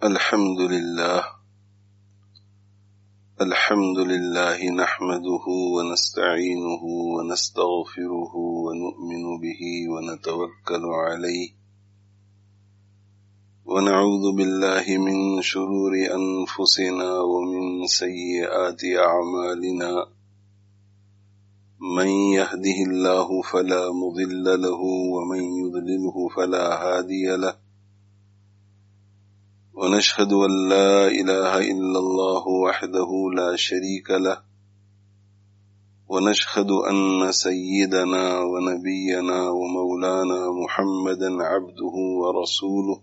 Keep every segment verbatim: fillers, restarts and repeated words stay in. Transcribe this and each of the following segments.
الحمد لله الحمد لله نحمده ونستعينه ونستغفره ونؤمن به ونتوكل عليه ونعوذ بالله من شرور أنفسنا ومن سيئات أعمالنا من يهده الله فلا مضل له ومن يضلله فلا هادي له ونشهد أن لا إله إلا الله وحده لا شريك له ونشهد أن سيدنا ونبينا ومولانا محمدا عبده ورسوله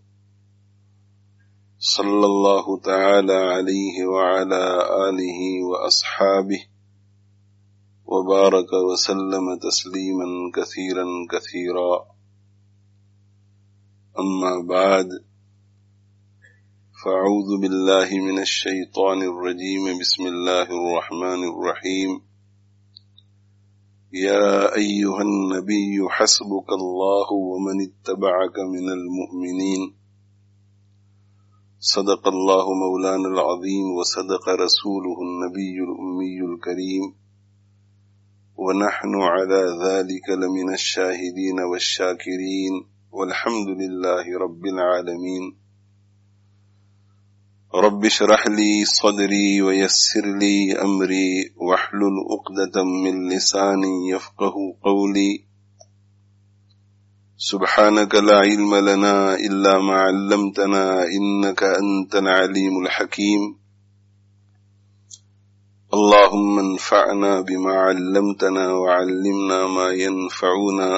صلى الله تعالى عليه وعلى آله وأصحابه وبارك وسلم تسليما كثيرا كثيرا أما بعد فأعوذ بالله من الشيطان الرجيم بسم الله الرحمن الرحيم يا أيها النبي حسبك الله ومن اتبعك من المؤمنين صدق الله مولانا العظيم وصدق رسوله النبي الأمي الكريم ونحن على ذلك لمن الشاهدين والشاكرين والحمد لله رب العالمين رب اشرح لي صدري ويسر لي أمري واحلل عقدة من لساني يفقه قولي سبحانك لا علم لنا إلا ما علمتنا إنك أنت العليم الحكيم اللهم انفعنا بما علمتنا وعلمنا ما ينفعنا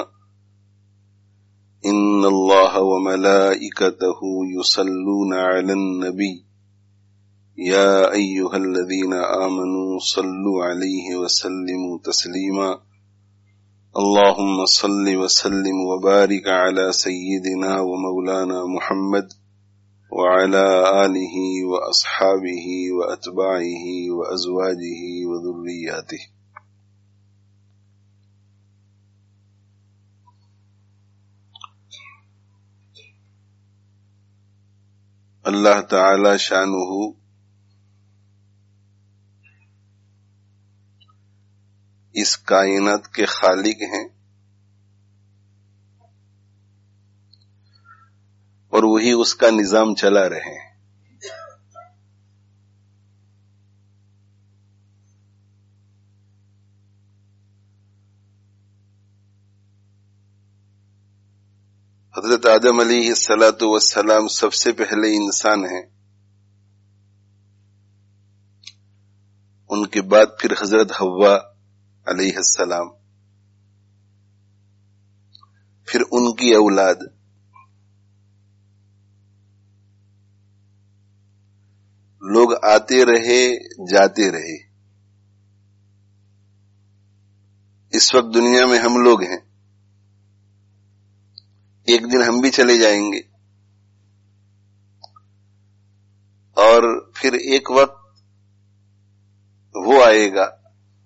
إن الله وملائكته يصلون على النبي يا أيها الذين آمنوا صلوا عليه وسلموا تسليما اللهم صل وسلم وبارك على سيدنا ومولانا محمد وعلى آله وأصحابه وأتباعه وأزواجه وذرياته. اللہ تعالی شانہ اس کائنات کے خالق ہیں اور وہی اس کا نظام چلا رہے ہیں. حضرت آدم علیہ الصلاۃ والسلام سب سے پہلے انسان ہیں، ان کے بعد پھر حضرت حوا علیہ السلام، پھر ان کی اولاد. لوگ آتے رہے جاتے رہے. اس وقت دنیا میں ہم لوگ ہیں، ایک دن ہم بھی چلے جائیں گے، اور پھر ایک وقت وہ آئے گا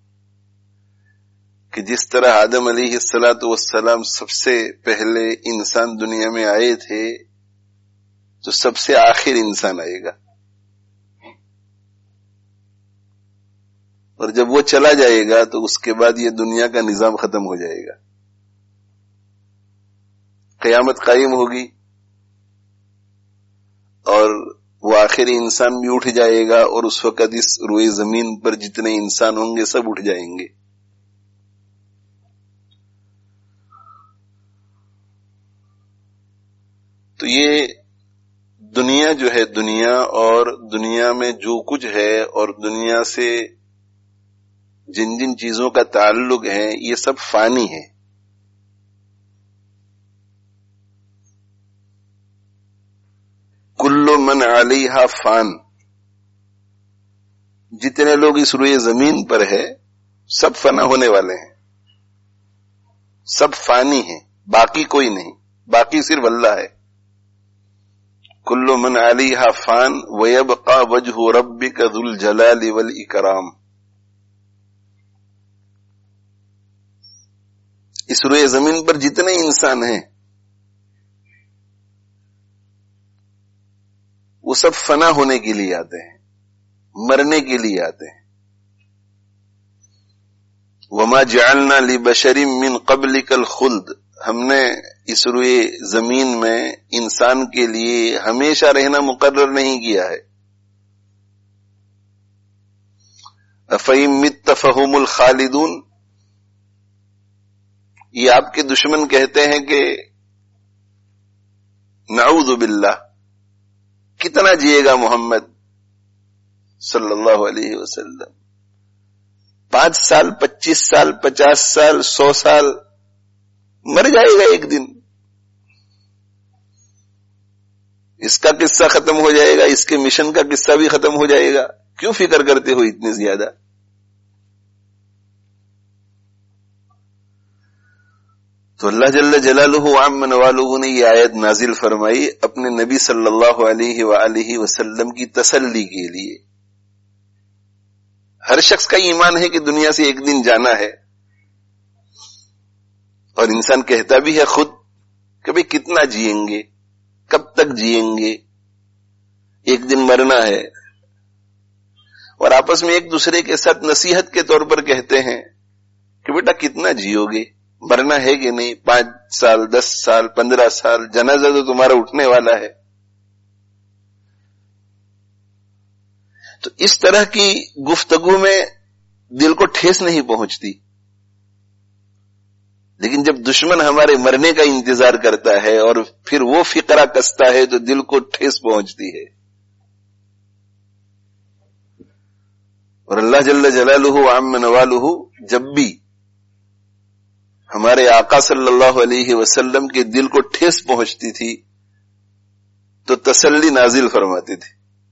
کہ جس طرح آدم علیہ الصلاۃ والسلام سب سے پہلے انسان دنیا میں آئے تھے تو سب سے آخر انسان آئے گا، اور جب وہ چلا جائے گا تو اس کے بعد یہ دنیا کا نظام ختم ہو جائے گا، قیامت قائم ہوگی اور وہ آخری انسان بھی اٹھ جائے گا، اور اس وقت اس روئے زمین پر جتنے انسان ہوں گے سب اٹھ جائیں گے. تو یہ دنیا جو ہے، دنیا اور دنیا میں جو کچھ ہے اور دنیا سے جن جن چیزوں کا تعلق ہے یہ سب فانی ہے. کل من علیہا فان، جتنے لوگ اس روئے زمین پر ہے سب فنا ہونے والے ہیں، سب فانی ہیں، باقی کوئی نہیں، باقی صرف اللہ ہے. کل من علیہا فان ویبقى وجہ ربک ذو الجلال والاکرام. اس روئے زمین پر جتنے انسان ہیں وہ سب فنا ہونے کے لیے آتے ہیں، مرنے کے لیے آتے ہیں. وما جعلنا لبشر من قبلک الخلد، ہم نے اس روئے زمین میں انسان کے لیے ہمیشہ رہنا مقرر نہیں کیا ہے. افئن مت فہم الخالدون، یہ آپ کے دشمن کہتے ہیں کہ نعوذ باللہ، کتنا جیے گا محمد صلی اللہ علیہ وسلم؟ پانچ سال، پچیس سال، پچاس سال، سو سال، مر جائے گا ایک دن. اس کا قصہ ختم ہو جائے گا، اس کے مشن کا قصہ بھی ختم ہو جائے گا، کیوں فکر کرتے ہو اتنی زیادہ؟ تو اللہ جل جلالہ عم نوالہ نے یہ آیت نازل فرمائی اپنے نبی صلی اللہ علیہ وآلہ وسلم کی تسلی کے لیے. ہر شخص کا ایمان ہے کہ دنیا سے ایک دن جانا ہے، اور انسان کہتا بھی ہے خود کہ بھئی کتنا جئیں گے، کب تک جئیں گے، ایک دن مرنا ہے. اور آپس میں ایک دوسرے کے ساتھ نصیحت کے طور پر کہتے ہیں کہ بیٹا کتنا جیو گے، مرنا ہے کہ نہیں، پانچ سال، دس سال، پندرہ سال، جنازہ تو تمہارا اٹھنے والا ہے. تو اس طرح کی گفتگو میں دل کو ٹھیس نہیں پہنچتی، لیکن جب دشمن ہمارے مرنے کا انتظار کرتا ہے اور پھر وہ فقرہ کستا ہے تو دل کو ٹھیس پہنچتی ہے. اور اللہ جل جلالہ عم نوالہ جب بھی ہمارے آقا صلی اللہ علیہ وسلم کے دل کو ٹھیس پہنچتی تھی تو تسلی نازل فرماتے تھے.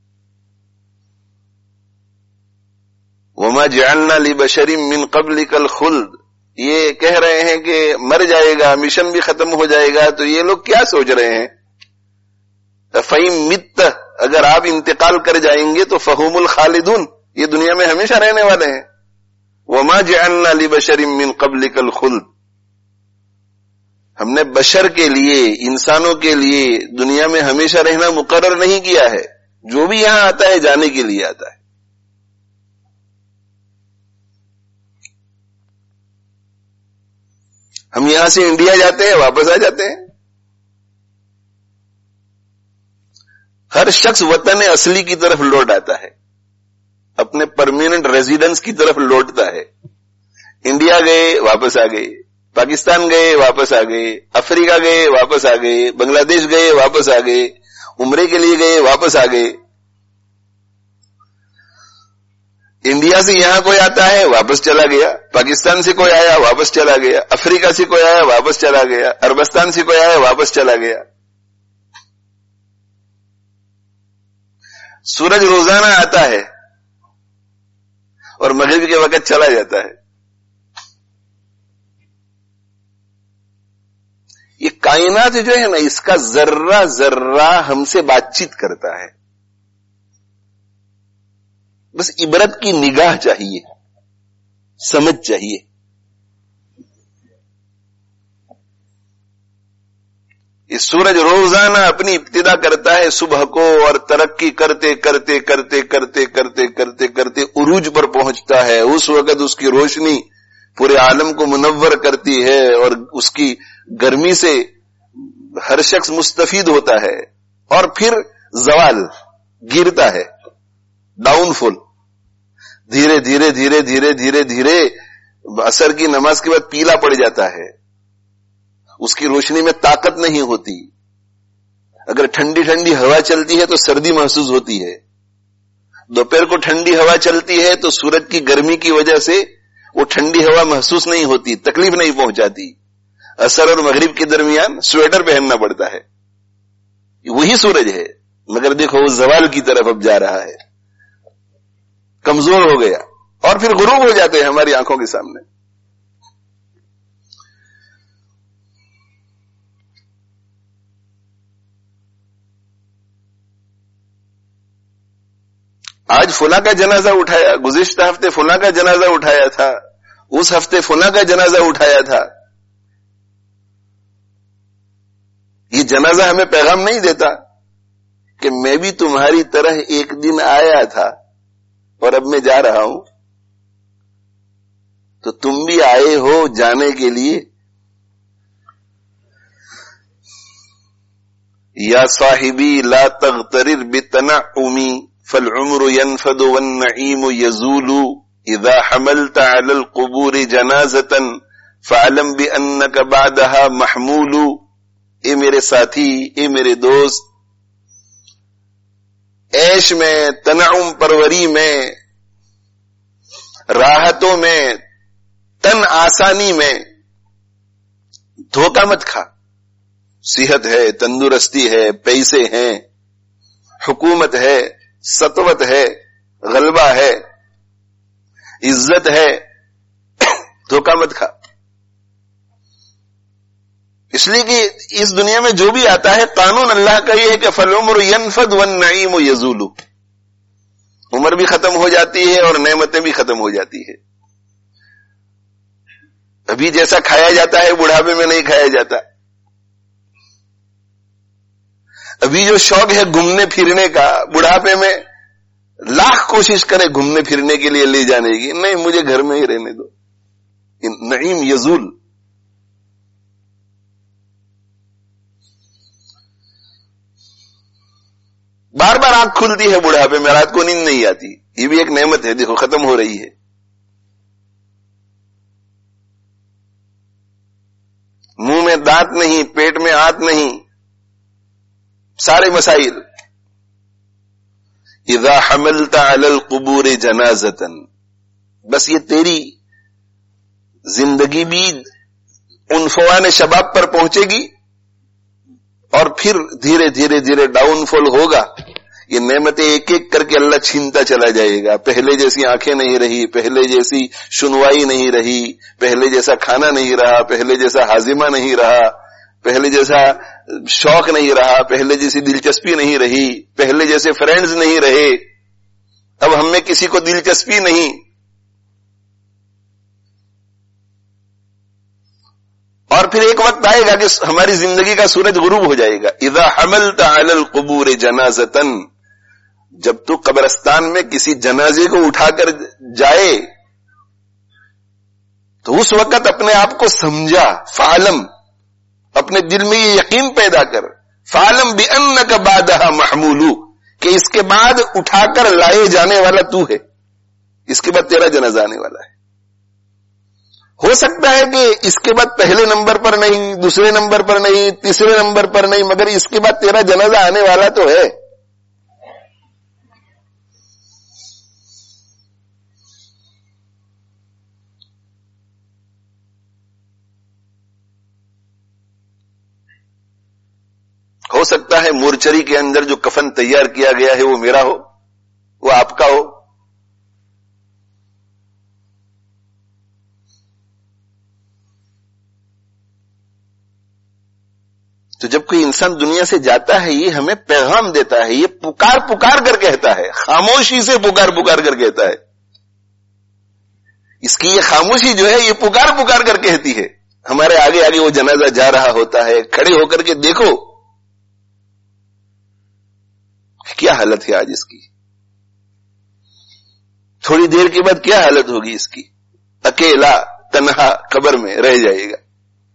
وما جعلنا لبشر من قبلک الخلد، یہ کہہ رہے ہیں کہ مر جائے گا، مشن بھی ختم ہو جائے گا، تو یہ لوگ کیا سوچ رہے ہیں؟ فَإِن مِتَّ، اگر آپ انتقال کر جائیں گے تو فَهُمُ الْخَالِدُونَ، یہ دنیا میں ہمیشہ رہنے والے ہیں. وَمَا جَعَلْنَا لِبَشَرٍ مِّن قَبْلِكَ الْخُلْدَ، ہم نے بشر کے لیے، انسانوں کے لیے دنیا میں ہمیشہ رہنا مقرر نہیں کیا ہے. جو بھی یہاں آتا ہے جانے کے لیے آتا ہے. ہم یہاں سے انڈیا جاتے ہیں، واپس آ جاتے ہیں. ہر شخص وطن اصلی کی طرف لوٹ آتا ہے، اپنے پرماننٹ ریزیڈنس کی طرف لوٹتا ہے. انڈیا گئے واپس آ گئے، پاکستان گئے واپس آ گئے، افریقہ گئے واپس آ گئے، بنگلہ دیش گئے واپس آ گئے، عمرے کے لیے گئے واپس آ گئے. انڈیا سے یہاں کوئی آتا ہے واپس چلا گیا، پاکستان سے کوئی آیا واپس چلا گیا، افریقہ سے کوئی آیا واپس چلا گیا، عربستان سے کوئی آیا واپس چلا گیا. سورج روزانہ آتا ہے اور مغرب کے وقت چلا جاتا ہے. یہ کائنات جو ہے نا، اس کا ذرہ ذرہ ہم سے بات چیت کرتا ہے. بس عبرت کی نگاہ چاہیے، سمجھ چاہیے. یہ سورج روزانہ اپنی ابتدا کرتا ہے صبح کو، اور ترقی کرتے کرتے کرتے کرتے کرتے کرتے کرتے عروج پر پہنچتا ہے. اس وقت اس کی روشنی پورے عالم کو منور کرتی ہے، اور اس کی گرمی سے ہر شخص مستفید ہوتا ہے. اور پھر زوال گرتا ہے، ڈاؤن فال. دھیرے دھیرے دھیرے دھیرے دھیرے دھیرے عصر کی نماز کے بعد پیلا پڑ جاتا ہے. اس کی روشنی میں طاقت نہیں ہوتی. اگر ٹھنڈی ٹھنڈی ہوا چلتی ہے تو سردی محسوس ہوتی ہے. دوپہر کو ٹھنڈی ہوا چلتی ہے تو سورج کی گرمی کی وجہ سے وہ ٹھنڈی ہوا محسوس نہیں ہوتی، تکلیف نہیں پہنچاتی. عصر اور مغرب کے درمیان سویٹر پہننا پڑتا ہے. وہی سورج ہے، مگر دیکھو وہ زوال کی طرف اب جا رہا ہے، کمزور ہو گیا، اور پھر غروب ہو جاتے ہیں ہماری آنکھوں کے سامنے. آج فلاں کا جنازہ اٹھایا، گزشتہ ہفتے فلاں کا جنازہ اٹھایا تھا، اس ہفتے فلاں کا جنازہ اٹھایا تھا. یہ جنازہ ہمیں پیغام نہیں دیتا کہ میں بھی تمہاری طرح ایک دن آیا تھا اور اب میں جا رہا ہوں، تو تم بھی آئے ہو جانے کے لیے. یا صاحبی لا تغترر بتنعمی فالعمر ينفد والنعیم یزول اذا حملت على القبور جنازة فعلم بأنك بعدها محمول. اے میرے ساتھی، اے میرے دوست، عیش میں، تنعم پروری میں، راحتوں میں، تن آسانی میں دھوکہ مت کھا. صحت ہے، تندرستی ہے، پیسے ہیں، حکومت ہے، سطوت ہے، غلبہ ہے، عزت ہے، دھوکہ مت کھا. اس لیے کہ اس دنیا میں جو بھی آتا ہے قانون اللہ کا یہ ہے کہ فالعمر ينفد والنعیم یزول. عمر بھی ختم ہو جاتی ہے اور نعمتیں بھی ختم ہو جاتی ہے. ابھی جیسا کھایا جاتا ہے بڑھاپے میں نہیں کھایا جاتا. ابھی جو شوق ہے گھومنے پھرنے کا، بڑھاپے میں لاکھ کوشش کرے گھومنے پھرنے کے لیے لے جانے کی، نہیں مجھے گھر میں ہی رہنے دو. نعیم یزول. بار بار آنکھ کھلتی ہے بڑھاپے میں، رات کو نیند نہیں آتی، یہ بھی ایک نعمت ہے. دیکھو ختم ہو رہی ہے. منہ میں دانت نہیں، پیٹ میں آنت نہیں، سارے مسائل. اذا حملت علی القبور جنازۃ، بس یہ تیری زندگی بھی عنفوان شباب پر پہنچے گی اور پھر دھیرے دھیرے دھیرے ڈاؤن فال ہوگا. یہ نعمتیں ایک ایک کر کے اللہ چھینتا چلا جائے گا. پہلے جیسی آنکھیں نہیں رہی، پہلے جیسی سنوائی نہیں رہی، پہلے جیسا کھانا نہیں رہا، پہلے جیسا ہاضمہ نہیں رہا، پہلے جیسا شوق نہیں رہا، پہلے جیسی دلچسپی نہیں رہی، پہلے جیسے فرینڈز نہیں رہے. اب ہم میں کسی کو دلچسپی نہیں. اور پھر ایک وقت آئے گا کہ ہماری زندگی کا سورج غروب ہو جائے گا. اذا حملت علی القبور جنازۃ، جب تو قبرستان میں کسی جنازے کو اٹھا کر جائے تو اس وقت اپنے آپ کو سمجھا. فعلم، اپنے دل میں یہ یقین پیدا کر. فعلم بانک بعدها محمول، کہ اس کے بعد اٹھا کر لائے جانے والا تو ہے. اس کے بعد تیرا جنازہ آنے والا ہے. ہو سکتا ہے کہ اس کے بعد پہلے نمبر پر نہیں، دوسرے نمبر پر نہیں، تیسرے نمبر پر نہیں، مگر اس کے بعد تیرا جنازہ آنے والا تو ہے. ہو سکتا ہے مورچری کے اندر جو کفن تیار کیا گیا ہے وہ میرا ہو، وہ آپ کا ہو. تو جب کوئی انسان دنیا سے جاتا ہے یہ ہمیں پیغام دیتا ہے، یہ پکار پکار کر کہتا ہے، خاموشی سے پکار پکار کر کہتا ہے. اس کی یہ خاموشی جو ہے یہ پکار پکار کر کہتی ہے. ہمارے آگے آگے وہ جنازہ جا رہا ہوتا ہے، کھڑے ہو کر کے دیکھو کیا حالت ہے آج اس کی. تھوڑی دیر کے بعد کیا حالت ہوگی اس کی. اکیلا تنہا قبر میں رہ جائے گا.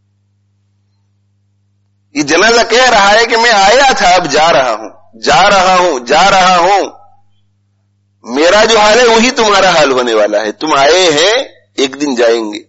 یہ جنازہ کہہ رہا ہے کہ میں آیا تھا، اب جا رہا ہوں، جا رہا ہوں، جا رہا ہوں. میرا جو حال ہے وہی تمہارا حال ہونے والا ہے. تم آئے ہیں، ایک دن جائیں گے.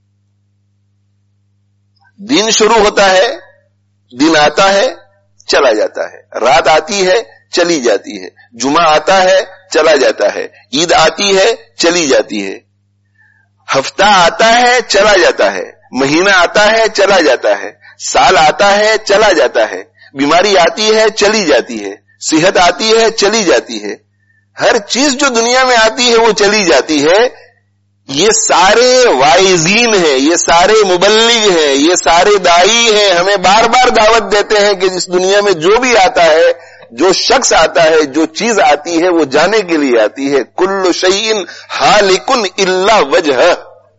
دن شروع ہوتا ہے، دن آتا ہے، چلا جاتا ہے. رات آتی ہے، چلی جاتی ہے. جمعہ آتا ہے، چلا جاتا ہے. عید آتی ہے، چلی جاتی ہے. ہفتہ آتا ہے، چلا جاتا ہے. مہینہ آتا ہے، چلا جاتا ہے. سال آتا ہے، چلا جاتا ہے. بیماری آتی ہے، چلی جاتی ہے. صحت آتی ہے، چلی جاتی ہے. ہر چیز جو دنیا میں آتی ہے وہ چلی جاتی ہے. یہ سارے واعظین ہیں، یہ سارے مبلغ ہیں، یہ سارے داعی ہیں، ہمیں بار بار دعوت دیتے ہیں کہ اس دنیا میں جو بھی آتا ہے، جو شخص آتا ہے، جو چیز آتی ہے وہ جانے کے لیے آتی ہے. کل شیء ہالک الا وجہ،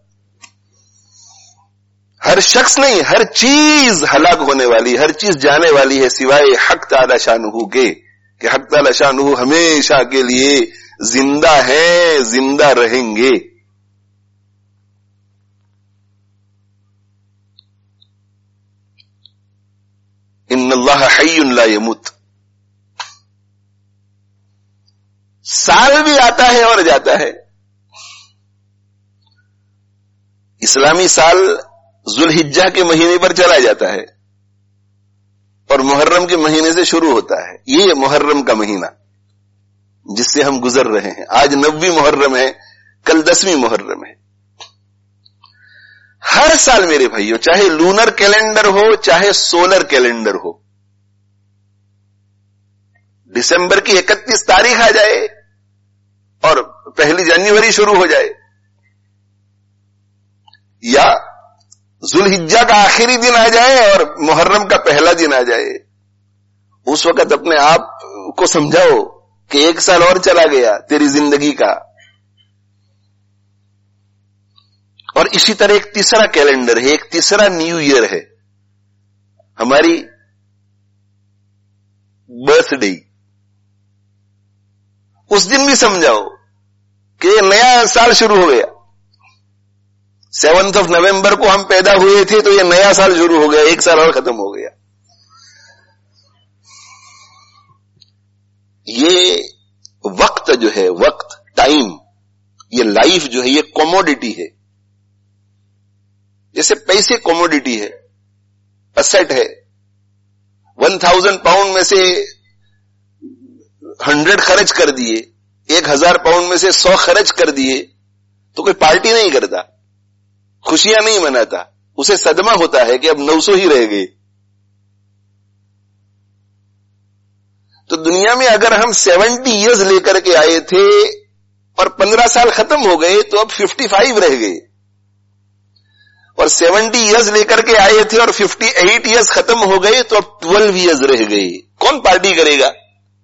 ہر شخص نہیں، ہر چیز ہلاک ہونے والی، ہر چیز جانے والی ہے سوائے حق تعالی شانہ کے. کہ حق تعالی شانہ ہمیشہ کے لیے زندہ ہیں، زندہ رہیں گے. ان اللہ حی لا یموت. سال بھی آتا ہے اور جاتا ہے. اسلامی سال ذوالحجہ کے مہینے پر چلا جاتا ہے اور محرم کے مہینے سے شروع ہوتا ہے. یہ محرم کا مہینہ جس سے ہم گزر رہے ہیں. آج نویں محرم ہے، کل دسویں محرم ہے. ہر سال میرے بھائیو، چاہے لونر کیلنڈر ہو چاہے سولر کیلنڈر ہو، دسمبر کی اکتیس تاریخ آ جائے اور پہلی جنوری شروع ہو جائے، یا ذوالحجہ کا آخری دن آ جائے اور محرم کا پہلا دن آ جائے، اس وقت اپنے آپ کو سمجھاؤ کہ ایک سال اور چلا گیا تیری زندگی کا. اور اسی طرح ایک تیسرا کیلنڈر ہے، ایک تیسرا نیو ایئر ہے، ہماری برتھ ڈے. اس دن بھی سمجھاؤ کہ نیا سال شروع ہو گیا. سیونتھ آف نومبر کو ہم پیدا ہوئے تھے تو یہ نیا سال شروع ہو گیا، ایک سال اور ختم ہو گیا. یہ وقت جو ہے، وقت، ٹائم، یہ لائف جو ہے یہ کوموڈیٹی ہے. جیسے پیسے کوموڈیٹی ہے، اسیٹ ہے. ون تھاؤزینڈ پاؤنڈ میں سے ہنڈریڈ خرچ کر دیے، ایک ہزار پاؤنڈ میں سے سو خرچ کر دیے تو کوئی پارٹی نہیں کرتا، خوشیاں نہیں مناتا، اسے صدمہ ہوتا ہے کہ اب نو سو ہی رہ گئے. تو دنیا میں اگر ہم سیونٹی ایئرز لے کر کے آئے تھے اور پندرہ سال ختم ہو گئے تو اب ففٹی فائیو رہ گئے، اور سیونٹی ایئرز لے کر کے آئے تھے اور ففٹی ایٹ ایئرز ختم ہو گئے تو اب ٹویلو ایئرز رہ گئے. کون پارٹی کرے گا؟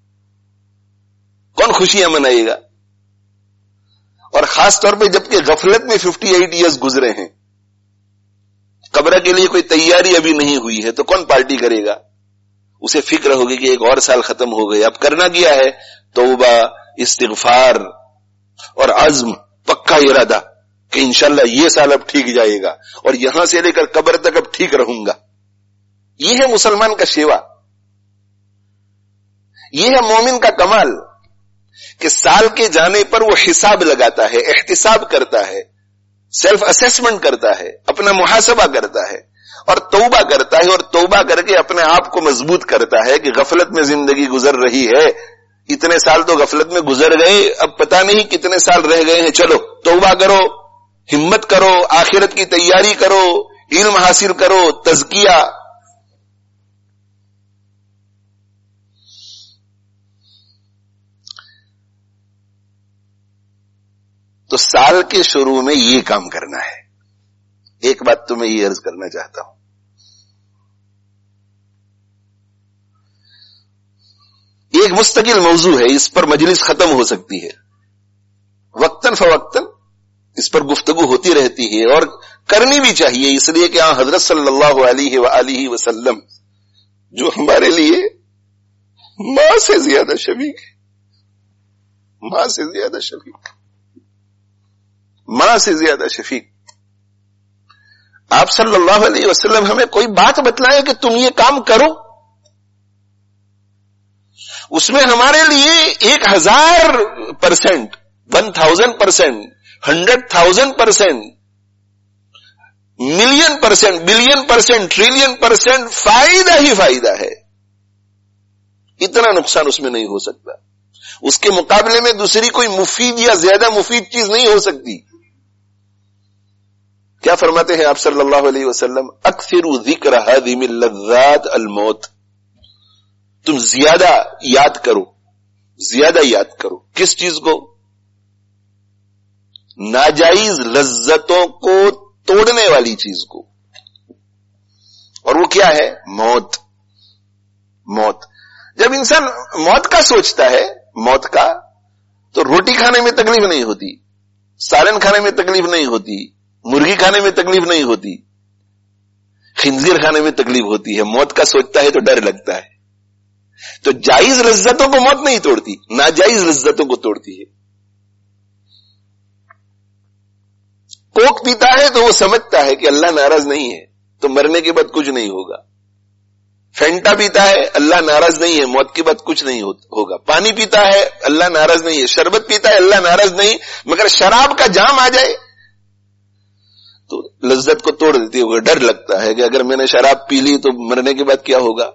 کون خوشیاں منائے گا؟ اور خاص طور پہ جبکہ غفلت میں ففٹی ایٹ ایئرز گزرے ہیں، قبر کے لیے کوئی تیاری ابھی نہیں ہوئی ہے، تو کون پارٹی کرے گا؟ اسے فکر ہوگی کہ ایک اور سال ختم ہو گئے، اب کرنا کیا ہے؟ توبہ، استغفار اور عزم، پکا ارادہ کہ انشاءاللہ یہ سال اب ٹھیک جائے گا اور یہاں سے لے کر قبر تک اب ٹھیک رہوں گا. یہ ہے مسلمان کا شیوا، یہ ہے مومن کا کمال کہ سال کے جانے پر وہ حساب لگاتا ہے، احتساب کرتا ہے، سیلف اسیسمنٹ کرتا ہے، اپنا محاسبہ کرتا ہے اور توبہ کرتا ہے، اور توبہ کر کے اپنے آپ کو مضبوط کرتا ہے کہ غفلت میں زندگی گزر رہی ہے، اتنے سال تو غفلت میں گزر گئے، اب پتہ نہیں کتنے سال رہ گئے ہیں، چلو توبہ کرو، ہمت کرو، آخرت کی تیاری کرو، علم حاصل کرو، تزکیہ. تو سال کے شروع میں یہ کام کرنا ہے. ایک بات تو میں یہ عرض کرنا چاہتا ہوں، ایک مستقل موضوع ہے، اس پر مجلس ختم ہو سکتی ہے، وقتاً فوقتاً اس پر گفتگو ہوتی رہتی ہے اور کرنی بھی چاہیے، اس لیے کہ آن حضرت صلی اللہ علیہ وآلہ وسلم جو ہمارے لیے ماں سے زیادہ شفیق ہے، ماں سے زیادہ شفیق، ماں سے زیادہ شفیق. آپ صلی اللہ علیہ وسلم ہمیں کوئی بات بتلائے کہ تم یہ کام کرو، اس میں ہمارے لیے ایک ہزار percent, one thousand percent, hundred thousand percent, million percent, billion percent, trillion percent فائدہ ہی فائدہ ہے. اتنا نقصان اس میں نہیں ہو سکتا. اس کے مقابلے میں دوسری کوئی مفید یا زیادہ مفید چیز نہیں ہو سکتی. کیا فرماتے ہیں آپ صلی اللہ علیہ وسلم؟ اکثروا ذکر ہذم اللذات الموت. تم زیادہ یاد کرو، زیادہ یاد کرو کس چیز کو؟ ناجائز لذتوں کو توڑنے والی چیز کو. اور وہ کیا ہے؟ موت. موت. جب انسان موت کا سوچتا ہے، موت کا، تو روٹی کھانے میں تکلیف نہیں ہوتی، سالن کھانے میں تکلیف نہیں ہوتی، مرغی کھانے میں تکلیف نہیں ہوتی، خنزیر کھانے میں تکلیف ہوتی ہے. موت کا سوچتا ہے تو ڈر لگتا ہے. تو جائز لذتوں کو موت نہیں توڑتی، ناجائز لذتوں کو توڑتی ہے. کوک پیتا ہے تو وہ سمجھتا ہے کہ اللہ ناراض نہیں ہے تو مرنے کے بعد کچھ نہیں ہوگا. فینٹا پیتا ہے اللہ ناراض نہیں ہے، موت کے بعد کچھ نہیں ہوگا. پانی پیتا ہے اللہ ناراض نہیں ہے، شربت پیتا ہے اللہ ناراض نہیں. مگر شراب کا جام آ جائے تو لذت کو توڑ دیتی ہے. ڈر لگتا ہے کہ اگر میں نے شراب پی لی تو مرنے کے بعد کیا ہوگا.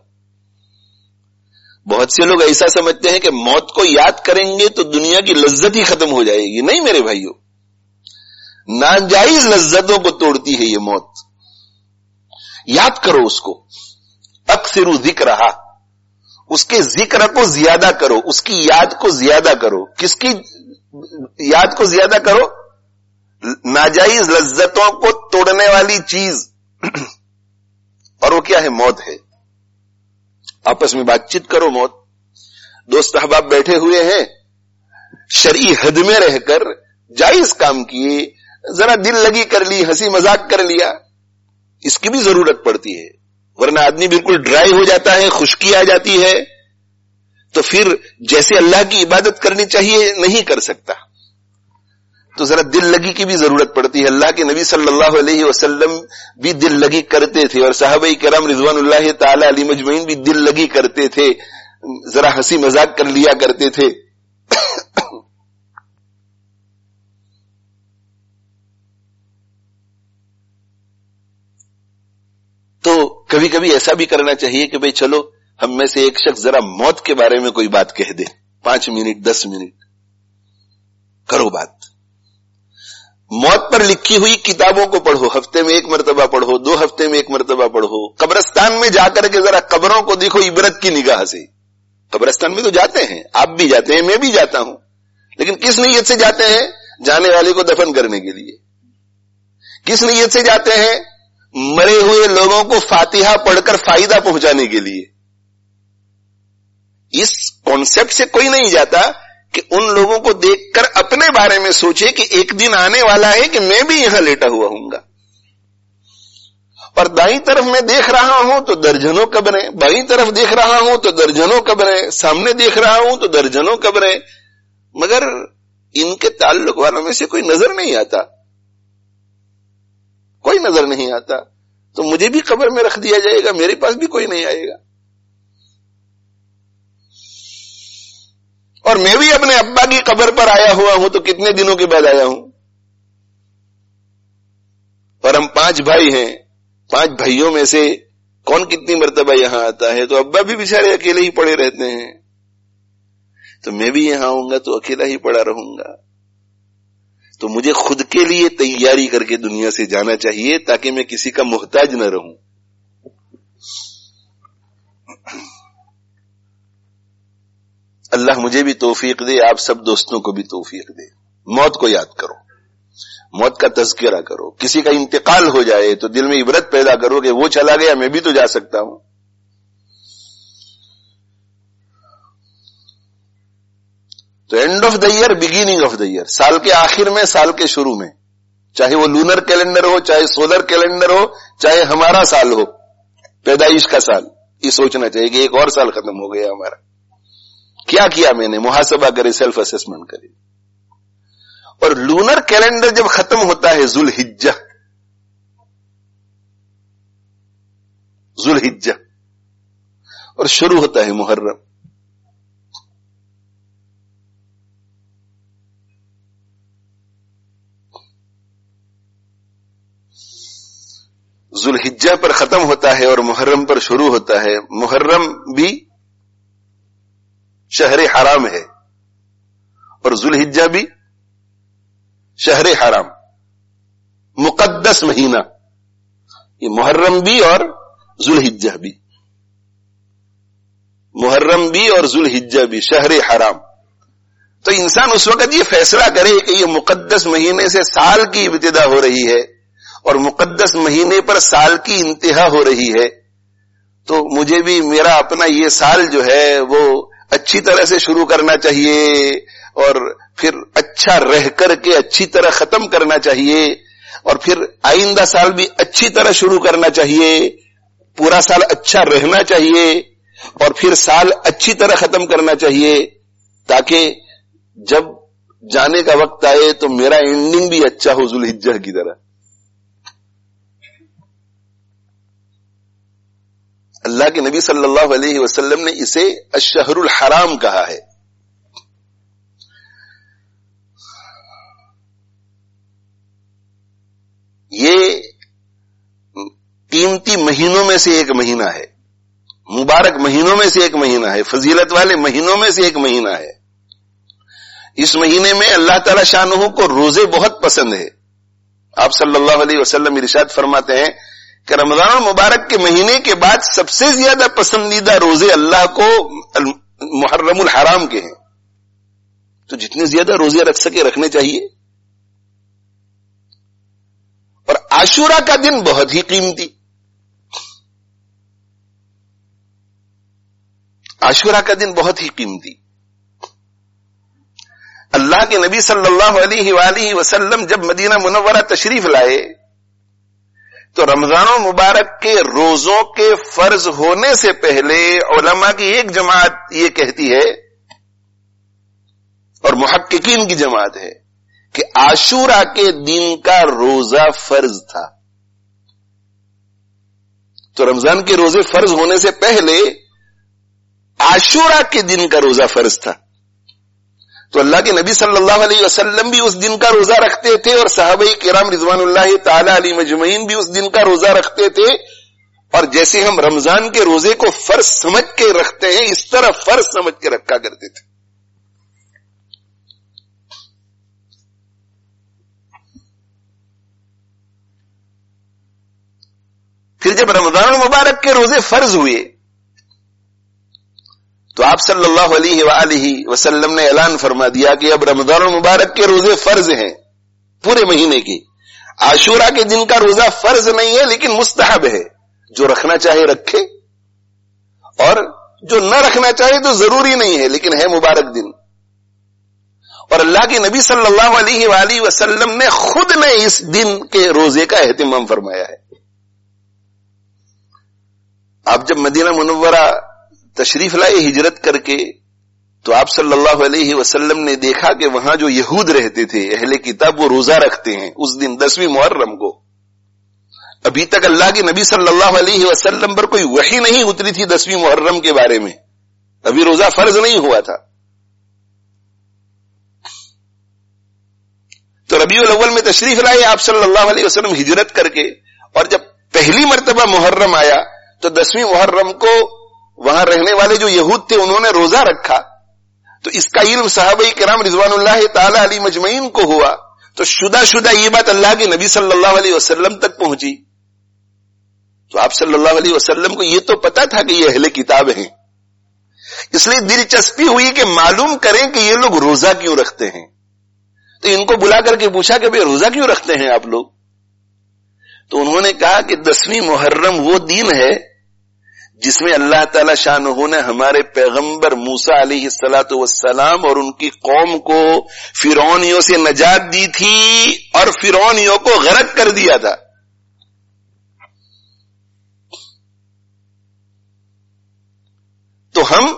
بہت سے لوگ ایسا سمجھتے ہیں کہ موت کو یاد کریں گے تو دنیا کی لذت ہی ختم ہو جائے گی. نہیں میرے بھائیوں، ناجائز لذتوں کو توڑتی ہے یہ موت. یاد کرو اس کو، اکثر ذکر رہا، اس کے ذکر کو زیادہ کرو، اس کی یاد کو زیادہ کرو. کس کی یاد کو زیادہ کرو؟ ناجائز لذتوں کو توڑنے والی چیز، اور وہ کیا ہے؟ موت ہے. آپس میں بات چیت کرو. موت، دوست احباب بیٹھے ہوئے ہیں، شرعی حد میں رہ کر جائز کام کیے، ذرا دل لگی کر لی، ہنسی مذاق کر لیا، اس کی بھی ضرورت پڑتی ہے. ورنہ آدمی بالکل ڈرائی ہو جاتا ہے، خشکی آ جاتی ہے، تو پھر جیسے اللہ کی عبادت کرنی چاہیے نہیں کر سکتا. تو ذرا دل لگی کی بھی ضرورت پڑتی ہے. اللہ کے نبی صلی اللہ علیہ وسلم بھی دل لگی کرتے تھے، اور صحابہ کرام رضوان اللہ تعالی علیہ مجمعین بھی دل لگی کرتے تھے، ذرا ہنسی مذاق کر لیا کرتے تھے. تو کبھی کبھی ایسا بھی کرنا چاہیے کہ بھئی چلو ہم میں سے ایک شخص ذرا موت کے بارے میں کوئی بات کہہ دے. پانچ منٹ دس منٹ کرو بات. موت پر لکھی ہوئی کتابوں کو پڑھو، ہفتے میں ایک مرتبہ پڑھو، دو ہفتے میں ایک مرتبہ پڑھو. قبرستان میں جا کر کے ذرا قبروں کو دیکھو عبرت کی نگاہ سے. قبرستان میں تو جاتے ہیں، آپ بھی جاتے ہیں، میں بھی جاتا ہوں، لیکن کس نیت سے جاتے ہیں؟ جانے والے کو دفن کرنے کے لیے. کس نیت سے جاتے ہیں؟ مرے ہوئے لوگوں کو فاتحہ پڑھ کر فائدہ پہنچانے کے لیے. اس کانسیپٹ سے کوئی نہیں جاتا کہ ان لوگوں کو دیکھ کر اپنے بارے میں سوچے کہ ایک دن آنے والا ہے کہ میں بھی یہاں لیٹا ہوا ہوں گا. اور دائیں طرف میں دیکھ رہا ہوں تو درجنوں قبریں، بائیں طرف دیکھ رہا ہوں تو درجنوں قبریں، سامنے دیکھ رہا ہوں تو درجنوں قبریں، مگر ان کے تعلق والوں میں سے کوئی نظر نہیں آتا، کوئی نظر نہیں آتا. تو مجھے بھی قبر میں رکھ دیا جائے گا، میرے پاس بھی کوئی نہیں آئے گا. اور میں بھی اپنے ابا کی قبر پر آیا ہوا ہوں تو کتنے دنوں کے بعد آیا ہوں. اور ہم پانچ بھائی ہیں، پانچ بھائیوں میں سے کون کتنی مرتبہ یہاں آتا ہے؟ تو ابا بھی بیچارے اکیلے ہی پڑے رہتے ہیں. تو میں بھی یہاں آؤں گا تو اکیلا ہی پڑا رہوں گا. تو مجھے خود کے لیے تیاری کر کے دنیا سے جانا چاہیے تاکہ میں کسی کا محتاج نہ رہوں. اللہ مجھے بھی توفیق دے، آپ سب دوستوں کو بھی توفیق دے. موت کو یاد کرو، موت کا تذکرہ کرو. کسی کا انتقال ہو جائے تو دل میں عبرت پیدا کرو کہ وہ چلا گیا میں بھی تو جا سکتا ہوں. تو end of the year, beginning of the year, سال کے آخر میں، سال کے شروع میں، چاہے وہ لونر کیلنڈر ہو، چاہے سولر کیلنڈر ہو، چاہے ہمارا سال ہو، پیدائش کا سال، یہ سوچنا چاہیے کہ ایک اور سال ختم ہو گیا ہمارا. کیا کیا میں نے؟ محاسبہ کرے، سیلف اسسمنٹ کرے. اور لونر کیلنڈر جب ختم ہوتا ہے ذو الحجہ، ذو الحجہ، اور شروع ہوتا ہے محرم. ذو الحجہ پر ختم ہوتا ہے اور محرم پر شروع ہوتا ہے. محرم بھی شہر حرام ہے اور ذو الحجہ بھی شہر حرام، مقدس مہینہ. یہ محرم بھی اور ذو الحجہ بھی، محرم بھی اور ذو الحجہ بھی شہر حرام. تو انسان اس وقت یہ فیصلہ کرے کہ یہ مقدس مہینے سے سال کی ابتدا ہو رہی ہے اور مقدس مہینے پر سال کی انتہا ہو رہی ہے، تو مجھے بھی میرا اپنا یہ سال جو ہے وہ اچھی طرح سے شروع کرنا چاہیے اور پھر اچھا رہ کر کے اچھی طرح ختم کرنا چاہیے، اور پھر آئندہ سال بھی اچھی طرح شروع کرنا چاہیے، پورا سال اچھا رہنا چاہیے. اور پھر سال اچھی طرح ختم کرنا چاہیے تاکہ جب جانے کا وقت آئے تو میرا اینڈنگ بھی اچھا ہو ذوالحجہ کی طرح. اللہ کے نبی صلی اللہ علیہ وسلم نے اسے الشہر الحرام کہا ہے. یہ قیمتی مہینوں میں سے ایک مہینہ ہے، مبارک مہینوں میں سے ایک مہینہ ہے، فضیلت والے مہینوں میں سے ایک مہینہ ہے. اس مہینے میں اللہ تعالی شانہ کو روزے بہت پسند ہے. آپ صلی اللہ علیہ وسلم ارشاد فرماتے ہیں کہ رمضان المبارک کے مہینے کے بعد سب سے زیادہ پسندیدہ روزے اللہ کو محرم الحرام کے ہیں. تو جتنے زیادہ روزے رکھ سکے رکھنے چاہیے. اور عاشورہ کا دن بہت ہی قیمتی، عاشورہ کا دن بہت ہی قیمتی. اللہ کے نبی صلی اللہ علیہ وآلہ وسلم جب مدینہ منورہ تشریف لائے تو رمضان المبارک کے روزوں کے فرض ہونے سے پہلے علماء کی ایک جماعت یہ کہتی ہے اور محققین کی جماعت ہے کہ عاشورہ کے دن کا روزہ فرض تھا. تو رمضان کے روزے فرض ہونے سے پہلے عاشورہ کے دن کا روزہ فرض تھا. تو اللہ کے نبی صلی اللہ علیہ وسلم بھی اس دن کا روزہ رکھتے تھے اور صحابہ کرام رضوان اللہ تعالی علیہ مجمعین بھی اس دن کا روزہ رکھتے تھے. اور جیسے ہم رمضان کے روزے کو فرض سمجھ کے رکھتے ہیں اس طرح فرض سمجھ کے رکھا کرتے تھے. پھر جب رمضان المبارک کے روزے فرض ہوئے تو آپ صلی اللہ علیہ وآلہ وسلم نے اعلان فرما دیا کہ اب رمضان المبارک کے روزے فرض ہیں پورے مہینے کی. عاشورہ کے دن کا روزہ فرض نہیں ہے لیکن مستحب ہے، جو رکھنا چاہے رکھے اور جو نہ رکھنا چاہے تو ضروری نہیں ہے لیکن ہے مبارک دن. اور اللہ کے نبی صلی اللہ علیہ وآلہ وسلم نے خود نے اس دن کے روزے کا اہتمام فرمایا ہے. آپ جب مدینہ منورہ تشریف لائے ہجرت کر کے تو آپ صلی اللہ علیہ وسلم نے دیکھا کہ وہاں جو یہود رہتے تھے اہل کتاب وہ روزہ رکھتے ہیں اس دن دسویں محرم کو. ابھی تک اللہ کے نبی صلی اللہ علیہ وسلم پر کوئی وحی نہیں اتری تھی دسویں محرم کے بارے میں، ابھی روزہ فرض نہیں ہوا تھا. تو ربیع الاول میں تشریف لائے آپ صلی اللہ علیہ وسلم ہجرت کر کے، اور جب پہلی مرتبہ محرم آیا تو دسویں محرم کو وہاں رہنے والے جو یہود تھے انہوں نے روزہ رکھا. تو اس کا علم صحابہ کرام رضوان اللہ تعالی علیہ مجمعین کو ہوا تو شدہ شدہ یہ بات اللہ کے نبی صلی اللہ علیہ وسلم تک پہنچی. تو آپ صلی اللہ علیہ وسلم کو یہ تو پتا تھا کہ یہ اہل کتاب ہیں، اس لیے دلچسپی ہوئی کہ معلوم کریں کہ یہ لوگ روزہ کیوں رکھتے ہیں. تو ان کو بلا کر کے پوچھا کہ بھئی روزہ کیوں رکھتے ہیں آپ لوگ؟ تو انہوں نے کہا کہ دسویں محرم وہ دن ہے جس میں اللہ تعالی شانہ نے ہمارے پیغمبر موسیٰ علیہ الصلوۃ والسلام اور ان کی قوم کو فرعونیوں سے نجات دی تھی اور فرعونیوں کو غرق کر دیا تھا. تو ہم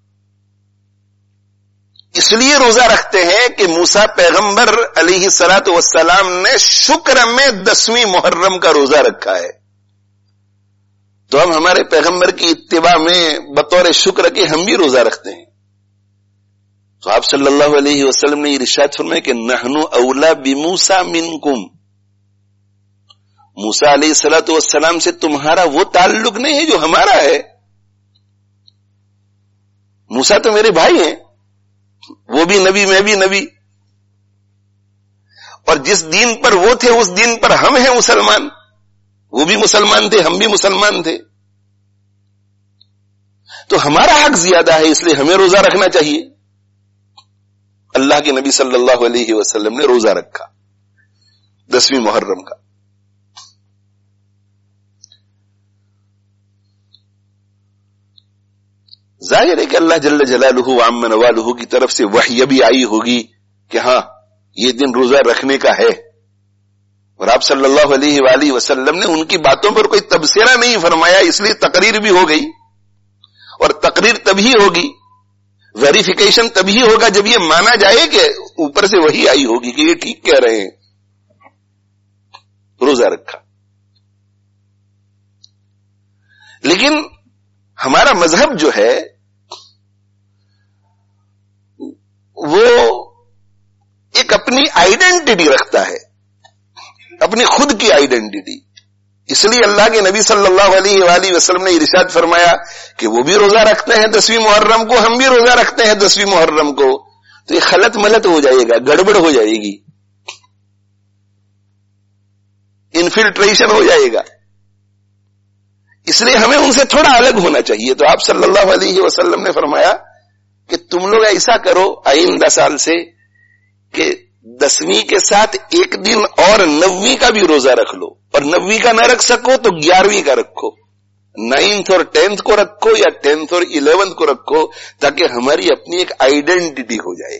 اس لیے روزہ رکھتے ہیں کہ موسیٰ پیغمبر علیہ الصلوۃ والسلام نے شکر میں دسویں محرم کا روزہ رکھا ہے، تو ہم ہمارے پیغمبر کی اتباع میں بطور شکر کے ہم بھی روزہ رکھتے ہیں. تو آپ صلی اللہ علیہ وسلم نے یہ ارشاد فرمایا کہ نحن اولا بموسیٰ منکم، موسیٰ علیہ الصلوۃ والسلام سے تمہارا وہ تعلق نہیں ہے جو ہمارا ہے. موسیٰ تو میرے بھائی ہیں، وہ بھی نبی میں بھی نبی، اور جس دین پر وہ تھے اس دین پر ہم ہیں مسلمان. وہ بھی مسلمان تھے ہم بھی مسلمان تھے، تو ہمارا حق زیادہ ہے اس لیے ہمیں روزہ رکھنا چاہیے. اللہ کے نبی صلی اللہ علیہ وسلم نے روزہ رکھا دسویں محرم کا. ظاہر ہے کہ اللہ جل جلالہ وعم نوالہ کی طرف سے وحی بھی آئی ہوگی کہ ہاں یہ دن روزہ رکھنے کا ہے، اور آپ صلی اللہ علیہ وآلہ وسلم نے ان کی باتوں پر کوئی تبصرہ نہیں فرمایا اس لیے تقریر بھی ہو گئی. اور تقریر تبھی ہوگی, ویریفیکیشن تبھی ہوگا جب یہ مانا جائے کہ اوپر سے وہی آئی ہوگی کہ یہ ٹھیک کہہ رہے ہیں, روزہ رکھا. لیکن ہمارا مذہب جو ہے وہ ایک اپنی آئیڈینٹی رکھتا ہے, اپنی خود کی آئیڈینٹی. اس لیے اللہ کے نبی صلی اللہ علیہ وآلہ وسلم نے ارشاد فرمایا کہ وہ بھی روزہ رکھتے ہیں دسویں محرم کو, ہم بھی روزہ رکھتے ہیں دسویں محرم کو. تو یہ خلط ملط ہو جائے گا, گڑبڑ ہو جائے گی, انفلٹریشن ہو جائے گا. اس لیے ہمیں ان سے تھوڑا الگ ہونا چاہیے. تو آپ صلی اللہ علیہ وسلم نے فرمایا کہ تم لوگ ایسا کرو آئندہ سال سے کہ دسویں کے ساتھ ایک دن اور نویں کا بھی روزہ رکھ لو, اور نویں کا نہ رکھ سکو تو گیارہویں کا رکھو, نائنتھ اور ٹینتھ کو رکھو یا ٹینتھ اور الیونتھ کو رکھو, تاکہ ہماری اپنی ایک آئیڈینٹی ہو جائے.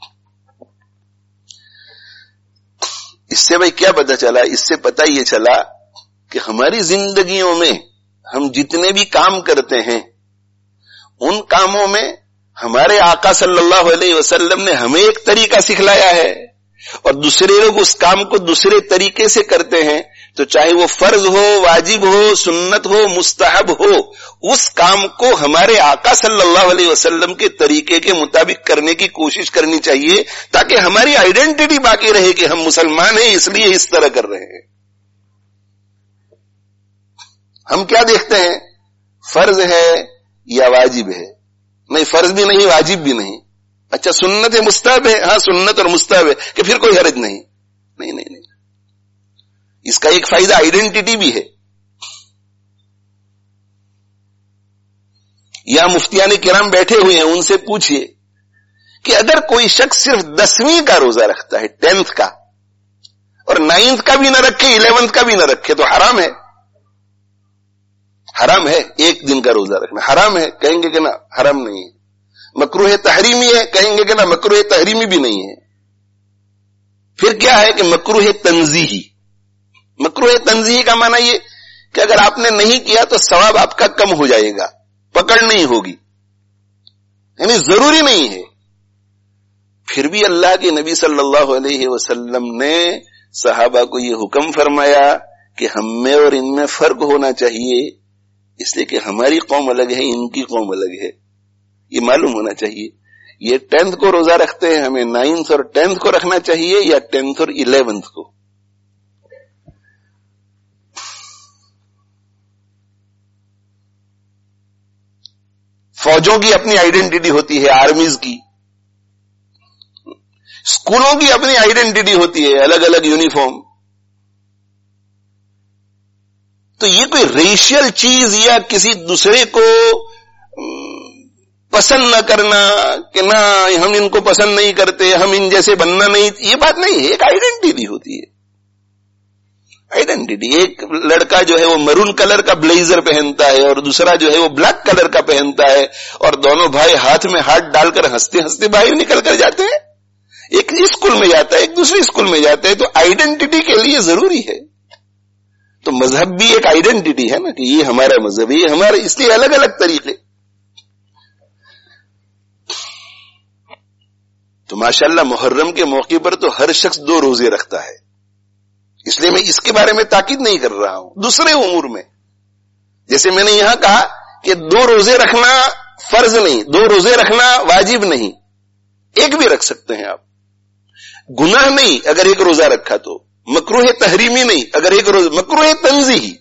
اس سے بھائی کیا پتا چلا؟ اس سے پتا یہ چلا کہ ہماری زندگیوں میں ہم جتنے بھی کام کرتے ہیں ان کاموں میں ہمارے آقا صلی اللہ علیہ وسلم نے ہمیں ایک طریقہ سکھلایا ہے, اور دوسرے لوگ اس کام کو دوسرے طریقے سے کرتے ہیں. تو چاہے وہ فرض ہو, واجب ہو, سنت ہو, مستحب ہو, اس کام کو ہمارے آقا صلی اللہ علیہ وسلم کے طریقے کے مطابق کرنے کی کوشش کرنی چاہیے, تاکہ ہماری آئیڈینٹی باقی رہے کہ ہم مسلمان ہیں اس لیے اس طرح کر رہے ہیں. ہم کیا دیکھتے ہیں, فرض ہے یا واجب ہے؟ نہیں, فرض بھی نہیں, واجب بھی نہیں. اچھا سنت ہے, مستحب ہے؟ ہاں سنت اور مستحب ہے, کہ پھر کوئی حرج نہیں. نہیں نہیں نہیں, اس کا ایک فائدہ آئیڈینٹی بھی ہے. یا مفتیان کرام بیٹھے ہوئے ہیں, ان سے پوچھئے کہ اگر کوئی شخص صرف دسویں کا روزہ رکھتا ہے, ٹینتھ کا, اور نائنتھ کا بھی نہ رکھے, الیونتھ کا بھی نہ رکھے, تو حرام ہے؟ حرام ہے ایک دن کا روزہ رکھنا, حرام ہے؟ کہیں گے کہ نہ حرام نہیں ہے. مکروہ تحریمی ہے؟ کہیں گے کہ نہ مکروہ تحریمی بھی نہیں ہے. پھر کیا ہے کہ مکروہ تنزیہی. مکروہ تنزیہی کا معنی یہ کہ اگر آپ نے نہیں کیا تو ثواب آپ کا کم ہو جائے گا, پکڑ نہیں ہوگی, یعنی ضروری نہیں ہے. پھر بھی اللہ کے نبی صلی اللہ علیہ وسلم نے صحابہ کو یہ حکم فرمایا کہ ہم میں اور ان میں فرق ہونا چاہیے, اس لیے کہ ہماری قوم الگ ہے, ان کی قوم الگ ہے. یہ معلوم ہونا چاہیے. یہ ٹینتھ کو روزہ رکھتے ہیں, ہمیں نائنتھ اور ٹینتھ کو رکھنا چاہیے یا ٹینتھ اور الیونتھ کو. فوجوں کی اپنی آئیڈینٹی ہوتی ہے, آرمیز کی. اسکولوں کی اپنی آئیڈینٹی ہوتی ہے, الگ الگ یونیفارم. تو یہ کوئی ریشل چیز یا کسی دوسرے کو پسند نہ کرنا کہ نہ ہم ان کو پسند نہیں کرتے, ہم ان جیسے بننا نہیں, یہ بات نہیں ہے. ایک آئیڈینٹی ہوتی ہے, آئیڈینٹی. ایک لڑکا جو ہے وہ مرون کلر کا بلیزر پہنتا ہے اور دوسرا جو ہے وہ بلیک کلر کا پہنتا ہے, اور دونوں بھائی ہاتھ میں ہاتھ ڈال کر ہنستے ہنستے باہر نکل کر جاتے ہیں. ایک اسکول میں جاتا ہے, ایک دوسری اسکول میں جاتا ہے. تو آئیڈینٹی کے لیے ضروری ہے. تو مذہب بھی ایک آئیڈینٹی ہے نا, کہ یہ ہمارا مذہب ہے, یہ ہمارا, اس لیے الگ الگ طریقے. تو ماشاءاللہ محرم کے موقع پر تو ہر شخص دو روزے رکھتا ہے, اس لیے میں اس کے بارے میں تاکید نہیں کر رہا ہوں. دوسرے امور میں جیسے میں نے یہاں کہا کہ دو روزے رکھنا فرض نہیں, دو روزے رکھنا واجب نہیں, ایک بھی رکھ سکتے ہیں آپ. گناہ نہیں اگر ایک روزہ رکھا تو, مکروہ تحریمی نہیں اگر ایک روزہ, مکروہ تنزیہی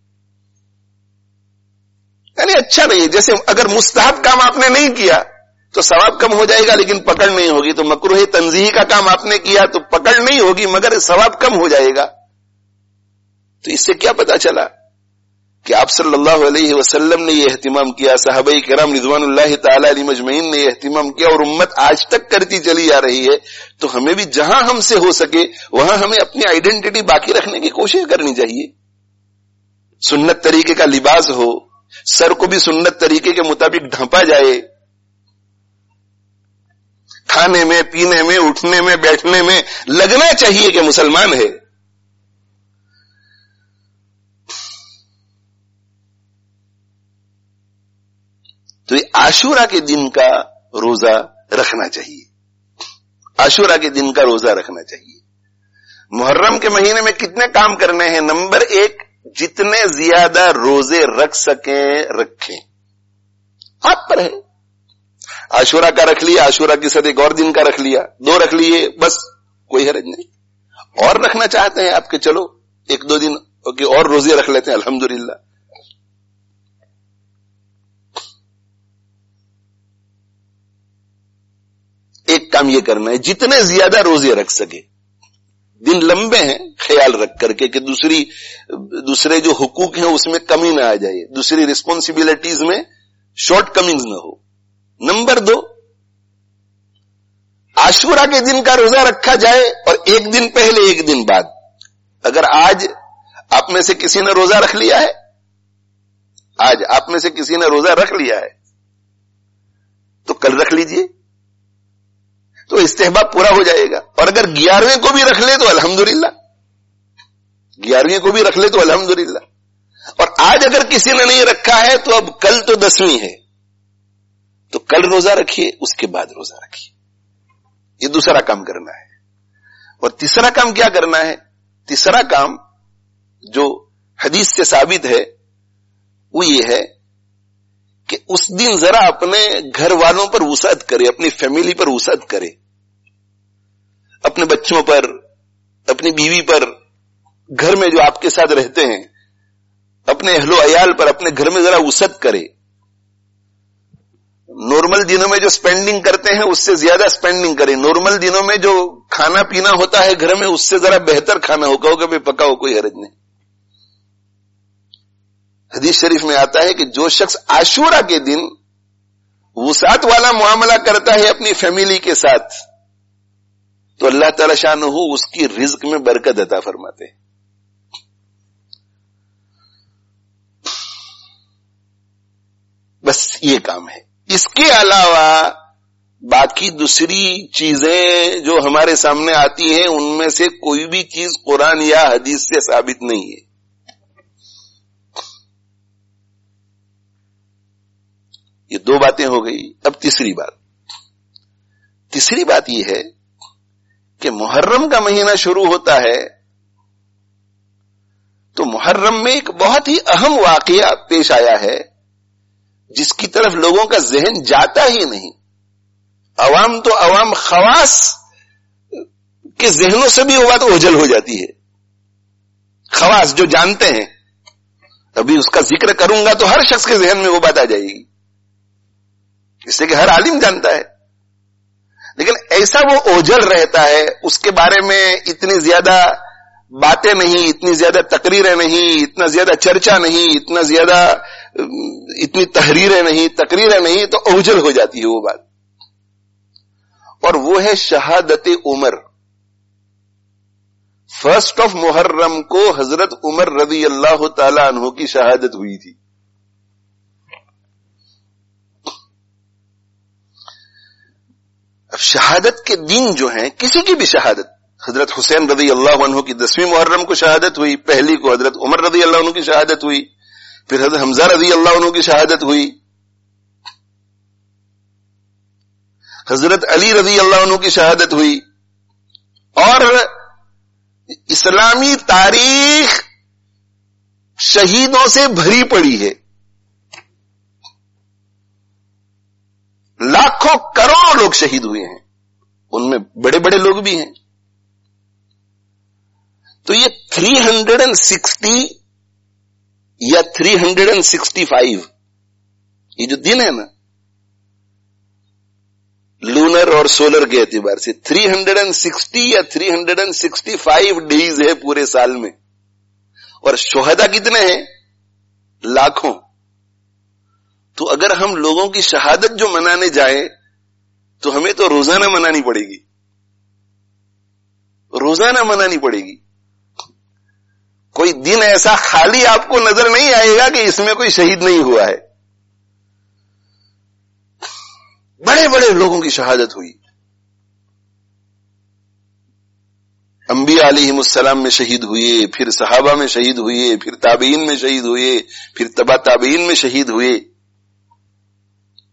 یعنی اچھا نہیں. جیسے اگر مستحب کام آپ نے نہیں کیا تو ثواب کم ہو جائے گا لیکن پکڑ نہیں ہوگی, تو مکروہ تنزیہی کا کام آپ نے کیا تو پکڑ نہیں ہوگی مگر ثواب کم ہو جائے گا. تو اس سے کیا پتا چلا کہ آپ صلی اللہ علیہ وسلم نے یہ اہتمام کیا, صحابہ کرام رضوان اللہ تعالی علیہ مجمعین نے یہ اہتمام کیا, اور امت آج تک کرتی چلی جا رہی ہے. تو ہمیں بھی جہاں ہم سے ہو سکے وہاں ہمیں اپنی آئیڈینٹی باقی رکھنے کی کوشش کرنی چاہیے. سنت طریقے کا لباس ہو, سر کو بھی سنت طریقے کے مطابق ڈھانپا جائے, کھانے میں, پینے میں, اٹھنے میں, بیٹھنے میں لگنا چاہیے کہ مسلمان ہے. تو یہ عاشورہ کے دن کا روزہ رکھنا چاہیے، عاشورہ کے دن کا روزہ رکھنا چاہیے۔ محرم کے مہینے میں کتنے کام کرنے ہیں؟ نمبر ایک، جتنے زیادہ روزے رکھ سکیں رکھیں، آپ پر ہے۔ عاشورہ کا رکھ لیا، عاشورہ کے ساتھ ایک اور دن کا رکھ لیا، دو رکھ لیے، بس کوئی حرج نہیں۔ اور رکھنا چاہتے ہیں آپ کے، چلو ایک دو دن اور روزے رکھ لیتے ہیں، الحمدللہ۔ ایک کام یہ کرنا ہے، جتنے زیادہ روزے رکھ سکے، دن لمبے ہیں خیال رکھ کر کے کہ دوسری دوسرے جو حقوق ہیں اس میں کمی نہ آ جائے، دوسری رسپانسبلٹیز میں شارٹ کمنگز نہ ہو۔ نمبر دو، عاشورہ کے دن کا روزہ رکھا جائے اور ایک دن پہلے ایک دن بعد۔ اگر آج آپ میں سے کسی نے روزہ رکھ لیا ہے، آج آپ میں سے کسی نے روزہ رکھ لیا ہے تو کل رکھ لیجئے، تو استحباب پورا ہو جائے گا۔ اور اگر گیارہویں کو بھی رکھ لے تو الحمدللہ، گیارہویں کو بھی رکھ لے تو الحمدللہ۔ اور آج اگر کسی نے نہیں رکھا ہے تو اب کل تو دسویں ہے، تو کل روزہ رکھیے، اس کے بعد روزہ رکھیے۔ یہ دوسرا کام کرنا ہے۔ اور تیسرا کام کیا کرنا ہے؟ تیسرا کام جو حدیث سے ثابت ہے وہ یہ ہے کہ اس دن ذرا اپنے گھر والوں پر وسعت کرے، اپنی فیملی پر وسعت کرے، اپنے بچوں پر، اپنی بیوی پر، گھر میں جو آپ کے ساتھ رہتے ہیں، اپنے اہل و عیال پر، اپنے گھر میں ذرا وسعت کرے۔ نارمل دنوں میں جو سپینڈنگ کرتے ہیں اس سے زیادہ سپینڈنگ کرے، نارمل دنوں میں جو کھانا پینا ہوتا ہے گھر میں اس سے ذرا بہتر کھانا ہوگا ہوگا بھی پکا ہو، کوئی حرج نہیں۔ حدیث شریف میں آتا ہے کہ جو شخص عاشورہ کے دن وسعت والا معاملہ کرتا ہے اپنی فیملی کے ساتھ تو اللہ تعالی شانہ اس کی رزق میں برکت عطا فرماتے ہیں۔ بس یہ کام ہے۔ اس کے علاوہ باقی دوسری چیزیں جو ہمارے سامنے آتی ہیں ان میں سے کوئی بھی چیز قرآن یا حدیث سے ثابت نہیں ہے۔ یہ دو باتیں ہو گئی۔ اب تیسری بات، تیسری بات یہ ہے کہ محرم کا مہینہ شروع ہوتا ہے تو محرم میں ایک بہت ہی اہم واقعہ پیش آیا ہے جس کی طرف لوگوں کا ذہن جاتا ہی نہیں۔ عوام تو عوام، خواص کے ذہنوں سے بھی وہ بات اوجھل ہو جاتی ہے۔ خواص جو جانتے ہیں، ابھی اس کا ذکر کروں گا تو ہر شخص کے ذہن میں وہ بات آ جائے گی، اس سے کہ ہر عالم جانتا ہے، لیکن ایسا وہ اوجھل رہتا ہے، اس کے بارے میں اتنی زیادہ باتیں نہیں، اتنی زیادہ تقریریں نہیں، اتنا زیادہ چرچا نہیں، اتنا زیادہ اتنی تحریریں نہیں، تقریریں نہیں، تو اوجھل ہو جاتی ہے وہ بات۔ اور وہ ہے شہادت عمر۔ فرسٹ آف محرم کو حضرت عمر رضی اللہ تعالی عنہ کی شہادت ہوئی تھی۔ اب شہادت کے دن جو ہیں، کسی کی بھی شہادت، حضرت حسین رضی اللہ عنہ کی دسویں محرم کو شہادت ہوئی، پہلی کو حضرت عمر رضی اللہ عنہ کی شہادت ہوئی، پھر حضرت حمزہ رضی اللہ عنہ کی شہادت ہوئی، حضرت علی رضی اللہ عنہ کی شہادت ہوئی، اور اسلامی تاریخ شہیدوں سے بھری پڑی ہے۔ لاکھوں کروڑوں لوگ شہید ہوئے ہیں، ان میں بڑے بڑے لوگ بھی ہیں۔ تو یہ تھری ہنڈریڈ اینڈ سکسٹی یا three hundred and sixty five یہ جو دن ہے نا، لونر اور سولر کے اعتبار سے تھری ہنڈریڈ اینڈ سکسٹی یا three hundred and sixty five days ہے پورے سال میں، اور شہداء کتنے ہیں؟ لاکھوں۔ تو اگر ہم لوگوں کی شہادت جو منانے جائیں تو ہمیں تو روزانہ منانی پڑے گی، روزانہ منانی پڑے گی۔ کوئی دن ایسا خالی آپ کو نظر نہیں آئے گا کہ اس میں کوئی شہید نہیں ہوا ہے۔ بڑے بڑے لوگوں کی شہادت ہوئی، انبیاء علیہم السلام میں شہید ہوئے، پھر صحابہ میں شہید ہوئے، پھر تابعین میں شہید ہوئے، پھر تبع تابعین میں شہید ہوئے۔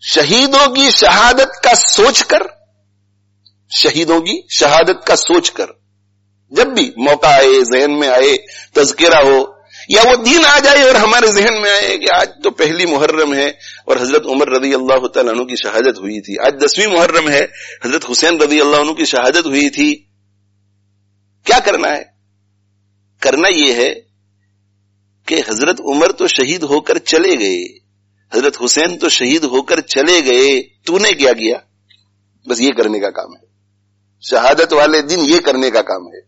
شہیدوں کی شہادت کا سوچ کر، شہیدوں کی شہادت کا سوچ کر جب بھی موقع آئے، ذہن میں آئے، تذکرہ ہو، یا وہ دین آ جائے اور ہمارے ذہن میں آئے کہ آج تو پہلی محرم ہے اور حضرت عمر رضی اللہ تعالیٰ عنہ کی شہادت ہوئی تھی، آج دسویں محرم ہے، حضرت حسین رضی اللہ عنہ کی شہادت ہوئی تھی، کیا کرنا ہے؟ کرنا یہ ہے کہ حضرت عمر تو شہید ہو کر چلے گئے، حضرت حسین تو شہید ہو کر چلے گئے، تو نے کیا کیا؟ بس یہ کرنے کا کام ہے، شہادت والے دن یہ کرنے کا کام ہے۔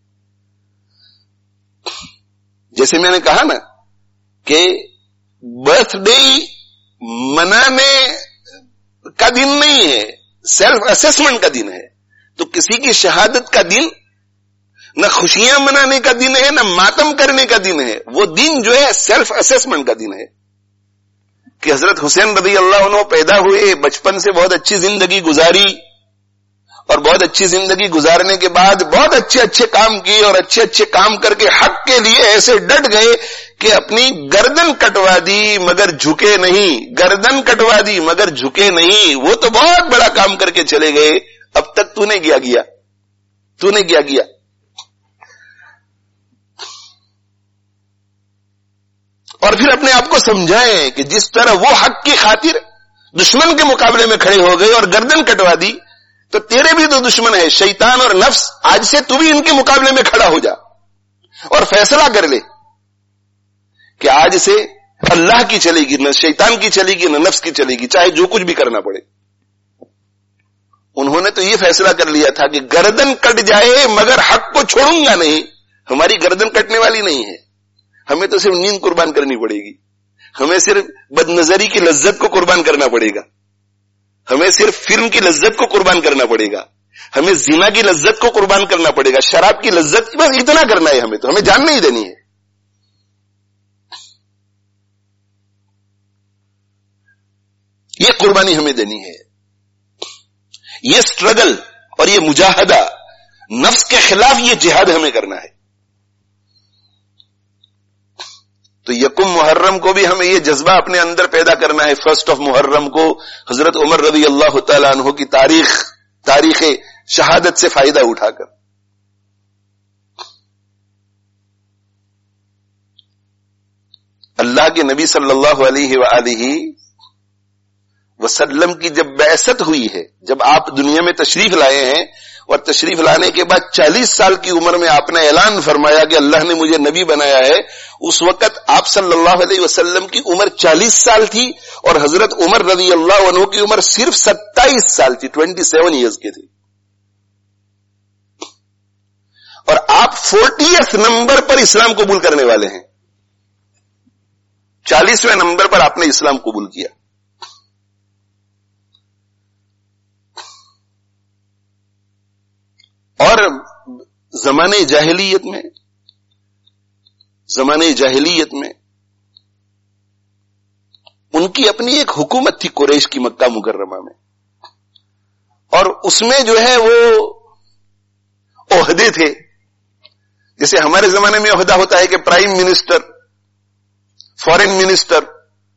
جیسے میں نے کہا نا کہ برتھ ڈے منانے کا دن نہیں ہے، سیلف اسیسمنٹ کا دن ہے، تو کسی کی شہادت کا دن نہ خوشیاں منانے کا دن ہے، نہ ماتم کرنے کا دن ہے، وہ دن جو ہے سیلف اسیسمنٹ کا دن ہے کہ حضرت حسین رضی اللہ عنہ پیدا ہوئے، بچپن سے بہت اچھی زندگی گزاری، اور بہت اچھی زندگی گزارنے کے بعد بہت اچھے اچھے کام کیے، اور اچھے اچھے کام کر کے حق کے لیے ایسے ڈٹ گئے کہ اپنی گردن کٹوا دی مگر جھکے نہیں، گردن کٹوا دی مگر جھکے نہیں۔ وہ تو بہت بڑا کام کر کے چلے گئے، اب تک تو نے کیا کیا؟ تو نے کیا کیا؟ اور پھر اپنے آپ کو سمجھائیں کہ جس طرح وہ حق کی خاطر دشمن کے مقابلے میں کھڑے ہو گئے اور گردن کٹوا دی، تو تیرے بھی تو دشمن ہے شیطان اور نفس، آج سے تو بھی ان کے مقابلے میں کھڑا ہو جا اور فیصلہ کر لے کہ آج سے اللہ کی چلے گی، نہ شیطان کی چلے گی، نہ نفس کی چلے گی، چاہے جو کچھ بھی کرنا پڑے۔ انہوں نے تو یہ فیصلہ کر لیا تھا کہ گردن کٹ جائے مگر حق کو چھوڑوں گا نہیں۔ ہماری گردن کٹنے والی نہیں ہے، ہمیں تو صرف نیند قربان کرنی پڑے گی، ہمیں صرف بد نظری کی لذت کو قربان کرنا پڑے گا، ہمیں صرف فلم کی لذت کو قربان کرنا پڑے گا، ہمیں زنا کی لذت کو قربان کرنا پڑے گا، شراب کی لذت، بس اتنا کرنا ہے ہمیں، تو ہمیں جان نہیں دینی ہے۔ یہ قربانی ہمیں دینی ہے، یہ سٹرگل اور یہ مجاہدہ نفس کے خلاف، یہ جہاد ہمیں کرنا ہے۔ تو یکم محرم کو بھی ہمیں یہ جذبہ اپنے اندر پیدا کرنا ہے، فرسٹ آف محرم کو حضرت عمر رضی اللہ تعالیٰ عنہ کی تاریخ تاریخ شہادت سے فائدہ اٹھا کر۔ اللہ کے نبی صلی اللہ علیہ وآلہ وسلم کی جب بعثت ہوئی ہے، جب آپ دنیا میں تشریف لائے ہیں، اور تشریف لانے کے بعد چالیس سال کی عمر میں آپ نے اعلان فرمایا کہ اللہ نے مجھے نبی بنایا ہے، اس وقت آپ صلی اللہ علیہ وسلم کی عمر چالیس سال تھی، اور حضرت عمر رضی اللہ عنہ کی عمر صرف ستائیس سال تھی، ٹوینٹی سیون ایئرز کی تھی، اور آپ فورٹیتھ نمبر پر اسلام قبول کرنے والے ہیں، چالیسویں نمبر پر آپ نے اسلام قبول کیا۔ اور زمانے جاہلیت میں زمانے جاہلیت میں ان کی اپنی ایک حکومت تھی قریش کی مکہ مکرمہ میں، اور اس میں جو ہے وہ عہدے تھے، جیسے ہمارے زمانے میں عہدہ ہوتا ہے کہ prime minister, foreign minister,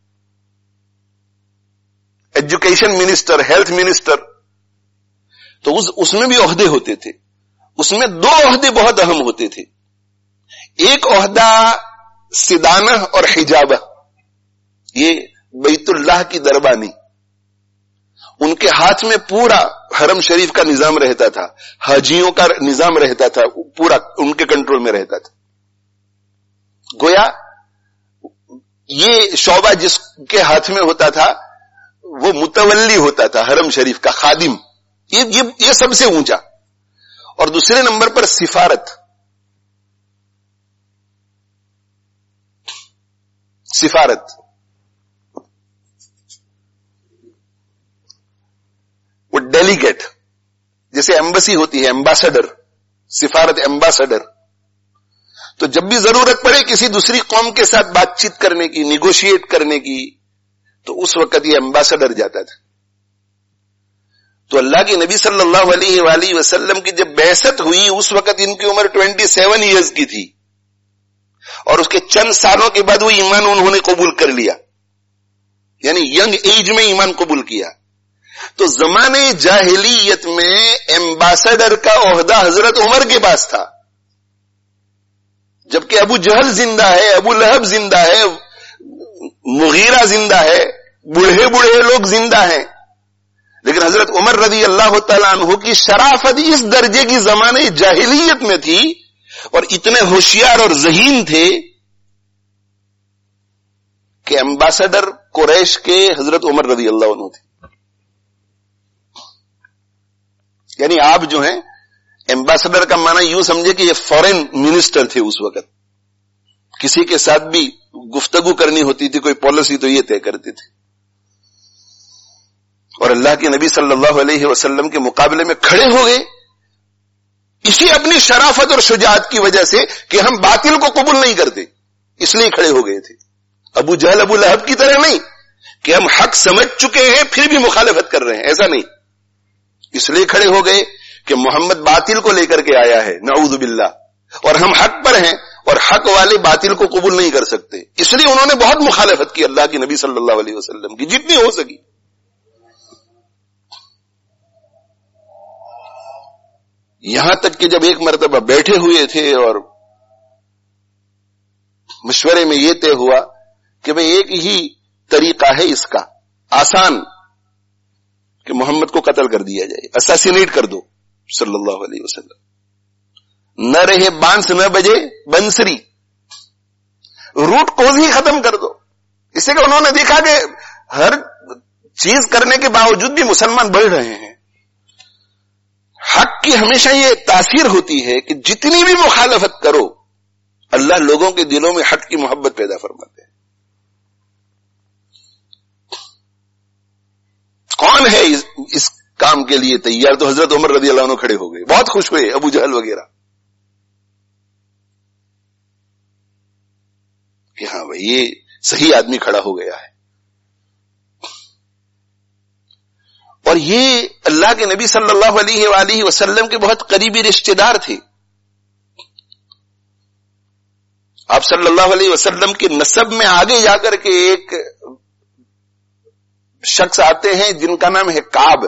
education minister, health minister, تو اس میں بھی عہدے ہوتے تھے۔ اس میں دو عہدے بہت اہم ہوتے تھے، ایک عہدہ سدانہ اور حجابہ، یہ بیت اللہ کی دربانی، ان کے ہاتھ میں پورا حرم شریف کا نظام رہتا تھا، حاجیوں کا نظام رہتا تھا، پورا ان کے کنٹرول میں رہتا تھا۔ گویا یہ شعبہ جس کے ہاتھ میں ہوتا تھا وہ متولی ہوتا تھا حرم شریف کا، خادم، یہ یہ, یہ سب سے اونچا۔ اور دوسرے نمبر پر سفارت، سفارت وہ ڈیلیگیٹ، جیسے ایمبسی ہوتی ہے، ایمباسڈر، سفارت ایمباسڈر، تو جب بھی ضرورت پڑے کسی دوسری قوم کے ساتھ بات چیت کرنے کی، نیگوشیٹ کرنے کی، تو اس وقت یہ ایمباسڈر جاتا تھا۔ تو اللہ کے نبی صلی اللہ علیہ وآلہ وسلم کی جب بعثت ہوئی اس وقت ان کی عمر ٹوینٹی سیون ایئرز کی تھی، اور اس کے چند سالوں کے بعد وہ ایمان انہوں نے قبول کر لیا، یعنی ینگ ایج میں ایمان قبول کیا۔ تو زمانے جاہلیت میں ایمبیسڈر کا عہدہ حضرت عمر کے پاس تھا، جبکہ ابو جہل زندہ ہے، ابو لہب زندہ ہے، مغیرہ زندہ ہے، بوڑھے بوڑھے لوگ زندہ ہیں، لیکن حضرت عمر رضی اللہ تعالیٰ عنہ کی شرافت اس درجے کی زمانے جاہلیت میں تھی اور اتنے ہوشیار اور ذہین تھے کہ ایمبیسڈر قریش کے حضرت عمر رضی اللہ عنہ تھے. یعنی آپ جو ہیں ایمبیسڈر کا معنی یوں سمجھے کہ یہ فورن منسٹر تھے اس وقت، کسی کے ساتھ بھی گفتگو کرنی ہوتی تھی، کوئی پالیسی تو یہ طے کرتے تھے، اور اللہ کے نبی صلی اللہ علیہ وسلم کے مقابلے میں کھڑے ہو گئے اسی اپنی شرافت اور شجاعت کی وجہ سے کہ ہم باطل کو قبول نہیں کرتے، اس لیے کھڑے ہو گئے تھے. ابو جہل ابو لہب کی طرح نہیں کہ ہم حق سمجھ چکے ہیں پھر بھی مخالفت کر رہے ہیں، ایسا نہیں. اس لیے کھڑے ہو گئے کہ محمد باطل کو لے کر کے آیا ہے، نعوذ باللہ، اور ہم حق پر ہیں اور حق والے باطل کو قبول نہیں کر سکتے. اس لیے انہوں نے بہت مخالفت کی اللہ کے نبی صلی اللہ علیہ وسلم کی، جتنی ہو سکی. یہاں تک کہ جب ایک مرتبہ بیٹھے ہوئے تھے اور مشورے میں یہ طے ہوا کہ بھئی ایک ہی طریقہ ہے اس کا آسان، کہ محمد کو قتل کر دیا جائے، اساسینیٹ کر دو صلی اللہ علیہ وسلم. نہ رہے بانس نہ بجے بنسری، روٹ کوز ہی ختم کر دو. اس سے کہ انہوں نے دیکھا کہ ہر چیز کرنے کے باوجود بھی مسلمان بڑھ رہے ہیں. حق کی ہمیشہ یہ تاثیر ہوتی ہے کہ جتنی بھی مخالفت کرو اللہ لوگوں کے دلوں میں حق کی محبت پیدا فرماتے ہیں. کون ہے اس, اس کام کے لیے تیار؟ تو حضرت عمر رضی اللہ عنہ کھڑے ہو گئے، بہت خوش ہوئے ابو جہل وغیرہ کہ ہاں بھائی یہ صحیح آدمی کھڑا ہو گیا ہے. اور یہ اللہ کے نبی صلی اللہ علیہ وآلہ وسلم کے بہت قریبی رشتہ دار تھے. آپ صلی اللہ علیہ وسلم کے نسب میں آگے جا کر کے ایک شخص آتے ہیں جن کا نام ہے کعب.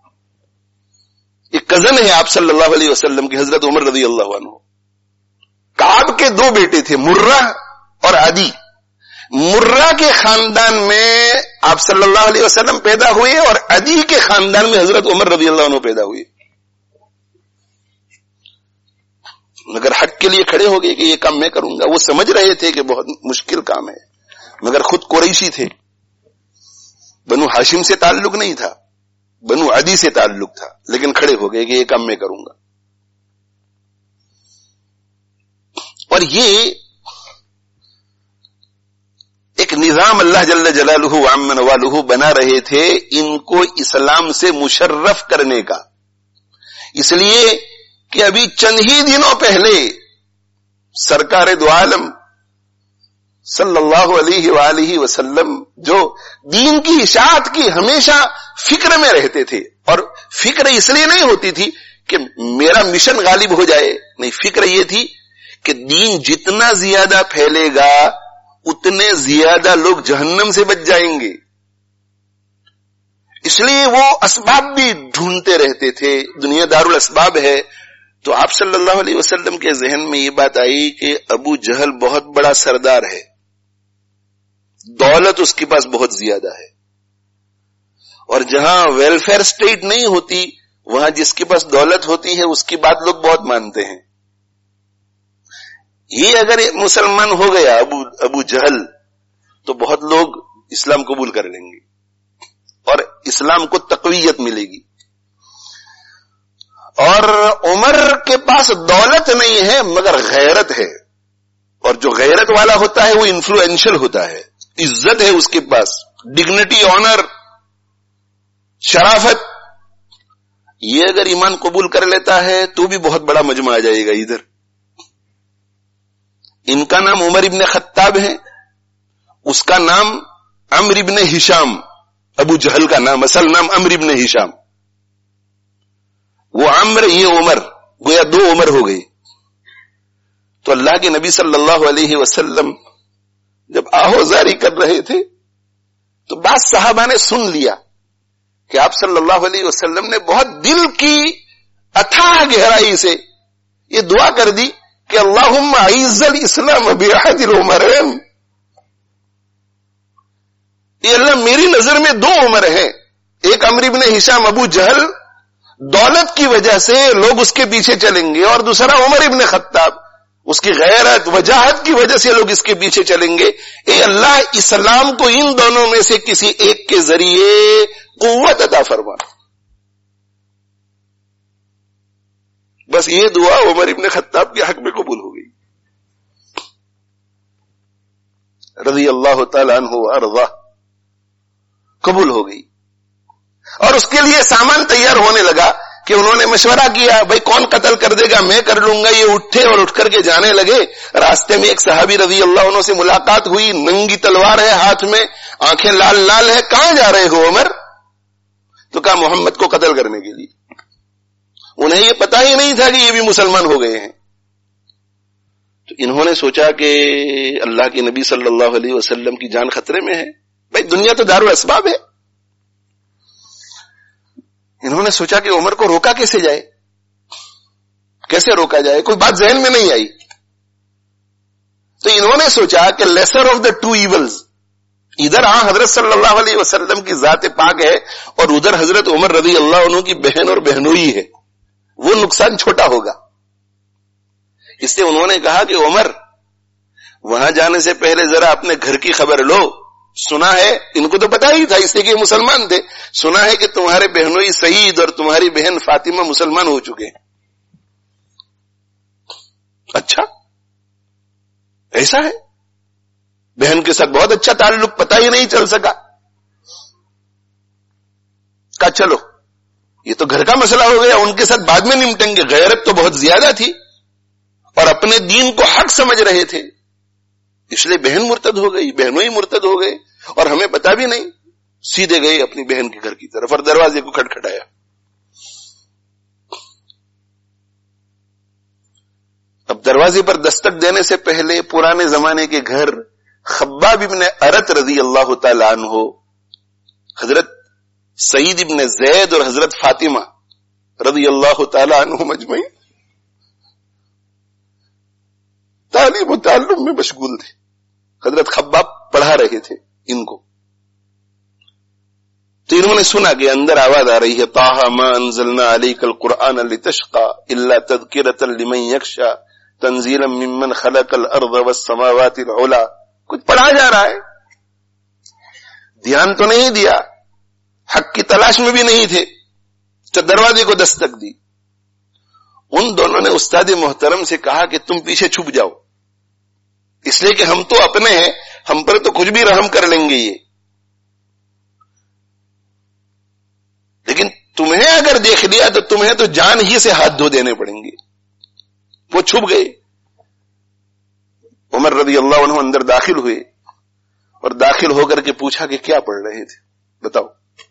ایک کزن ہے آپ صلی اللہ علیہ وسلم کی، حضرت عمر رضی اللہ عنہ. کعب کے دو بیٹے تھے، مرہ اور عدی. مرہ کے خاندان میں آپ صلی اللہ علیہ وسلم پیدا ہوئے اور عدی کے خاندان میں حضرت عمر رضی اللہ عنہ پیدا ہوئے. مگر حق کے لیے کھڑے ہو گئے کہ یہ کام میں کروں گا. وہ سمجھ رہے تھے کہ بہت مشکل کام ہے، مگر خود قریشی تھے، بنو ہاشم سے تعلق نہیں تھا، بنو عدی سے تعلق تھا، لیکن کھڑے ہو گئے کہ یہ کام میں کروں گا. اور یہ ایک نظام اللہ جل جلالہ وعم نوالہ بنا رہے تھے ان کو اسلام سے مشرف کرنے کا. اس لیے کہ ابھی چند ہی دنوں پہلے سرکار دو عالم صلی اللہ علیہ وآلہ وسلم جو دین کی اشاعت کی ہمیشہ فکر میں رہتے تھے، اور فکر اس لیے نہیں ہوتی تھی کہ میرا مشن غالب ہو جائے، نہیں، فکر یہ تھی کہ دین جتنا زیادہ پھیلے گا اتنے زیادہ لوگ جہنم سے بچ جائیں گے. اس لیے وہ اسباب بھی ڈھونڈتے رہتے تھے. دنیا دار الاسباب ہے. تو آپ صلی اللہ علیہ وسلم کے ذہن میں یہ بات آئی کہ ابو جہل بہت بڑا سردار ہے، دولت اس کے پاس بہت زیادہ ہے، اور جہاں ویلفیئر سٹیٹ نہیں ہوتی وہاں جس کے پاس دولت ہوتی ہے اس کی بات لوگ بہت مانتے ہیں. یہ اگر مسلمان ہو گیا ابو ابو جہل تو بہت لوگ اسلام قبول کر لیں گے اور اسلام کو تقویت ملے گی. اور عمر کے پاس دولت نہیں ہے مگر غیرت ہے، اور جو غیرت والا ہوتا ہے وہ انفلوئنشل ہوتا ہے، عزت ہے اس کے پاس، ڈگنیٹی، آنر، شرافت. یہ اگر ایمان قبول کر لیتا ہے تو بھی بہت بڑا مجمع آ جائے گا ادھر. ان کا نام عمر ابن خطاب ہے، اس کا نام عمر ابن ہشام، ابو جہل کا نام اصل نام عمر ابن ہشام. وہ عمر، یہ عمر، گویا دو عمر ہو گئی. تو اللہ کے نبی صلی اللہ علیہ وسلم جب آہوزاری کر رہے تھے تو بعض صحابہ نے سن لیا کہ آپ صلی اللہ علیہ وسلم نے بہت دل کی اتھاہ گہرائی سے یہ دعا کر دی کہ اللہم اعز الاسلام بعہد العمرین. یہ اللہ میری نظر میں دو عمر ہیں، ایک عمرو ابن ہشام ابو جہل دولت کی وجہ سے لوگ اس کے پیچھے چلیں گے، اور دوسرا عمر ابن خطاب اس کی غیرت وجاہت کی وجہ سے لوگ اس کے پیچھے چلیں گے. اے اللہ اسلام کو ان دونوں میں سے کسی ایک کے ذریعے قوت عطا فرما. بس یہ دعا عمر ابن خطاب کے حق میں قبول ہو گئی رضی اللہ تعالی عنہ وارضہ، قبول ہو گئی. اور اس کے لیے سامان تیار ہونے لگا کہ انہوں نے مشورہ کیا بھائی کون قتل کر دے گا، میں کر لوں گا. یہ اٹھے اور اٹھ کر کے جانے لگے. راستے میں ایک صحابی رضی اللہ عنہ سے ملاقات ہوئی، ننگی تلوار ہے ہاتھ میں، آنکھیں لال لال ہے. کہاں جا رہے ہو عمر؟ تو کہا محمد کو قتل کرنے کے لیے. انہیں یہ پتا ہی نہیں تھا کہ یہ بھی مسلمان ہو گئے ہیں. تو انہوں نے سوچا کہ اللہ کے نبی صلی اللہ علیہ وسلم کی جان خطرے میں ہے. بھائی دنیا تو دار الاسباب ہے. انہوں نے سوچا کہ عمر کو روکا کیسے جائے، کیسے روکا جائے، کوئی بات ذہن میں نہیں آئی. تو انہوں نے سوچا کہ lesser of the two evils, ادھر ہاں حضرت صلی اللہ علیہ وسلم کی ذات پاک ہے اور ادھر حضرت عمر رضی اللہ عنہ کی بہن اور بہنوئی ہے، وہ نقصان چھوٹا ہوگا. اس لیے انہوں نے کہا کہ عمر وہاں جانے سے پہلے ذرا اپنے گھر کی خبر لو. سنا ہے، ان کو تو پتا ہی تھا اس لیے کہ مسلمان تھے، سنا ہے کہ تمہارے بہنوئی سعید اور تمہاری بہن فاطمہ مسلمان ہو چکے ہیں. اچھا ایسا ہے؟ بہن کے ساتھ بہت اچھا تعلق، پتا ہی نہیں چل سکا. کہا چلو یہ تو گھر کا مسئلہ ہو گیا، ان کے ساتھ بعد میں نمٹیں گے. غیرت تو بہت زیادہ تھی اور اپنے دین کو حق سمجھ رہے تھے، اس لیے بہن مرتد ہو گئی، بہنوں ہی مرتد ہو گئے اور ہمیں پتا بھی نہیں. سیدھے گئے اپنی بہن کے گھر کی طرف اور دروازے کو کھٹکھٹایا. اب دروازے پر دستک دینے سے پہلے پرانے زمانے کے گھر خباب ابن ارت رضی اللہ تعالی عنہ، حضرت سعید ابن زید اور حضرت فاطمہ رضی اللہ تعالی عنہ مجمعین تعلیم و تعلم میں مشغول تھے. حضرت خباب پڑھا رہے تھے ان کو. تو انہوں نے سنا کہ اندر آواز آ رہی ہے طٰہ ما انزلنا علیک القرآن لتشقى الا تذکرۃ لمن یخشى تنزیلا ممن خلق الارض والسماوات العلی. کچھ پڑھا جا رہا ہے، دھیان تو نہیں دیا، حق کی تلاش میں بھی نہیں تھے. تو دروازے کو دستک دی. ان دونوں نے استاد محترم سے کہا کہ تم پیچھے چھپ جاؤ، اس لیے کہ ہم تو اپنے ہیں، ہم پر تو کچھ بھی رحم کر لیں گے یہ، لیکن تمہیں اگر دیکھ لیا تو تمہیں تو جان ہی سے ہاتھ دھو دینے پڑیں گے. وہ چھپ گئے. عمر رضی اللہ عنہ اندر داخل ہوئے اور داخل ہو کر کے پوچھا کہ کیا پڑھ رہے تھے، بتاؤ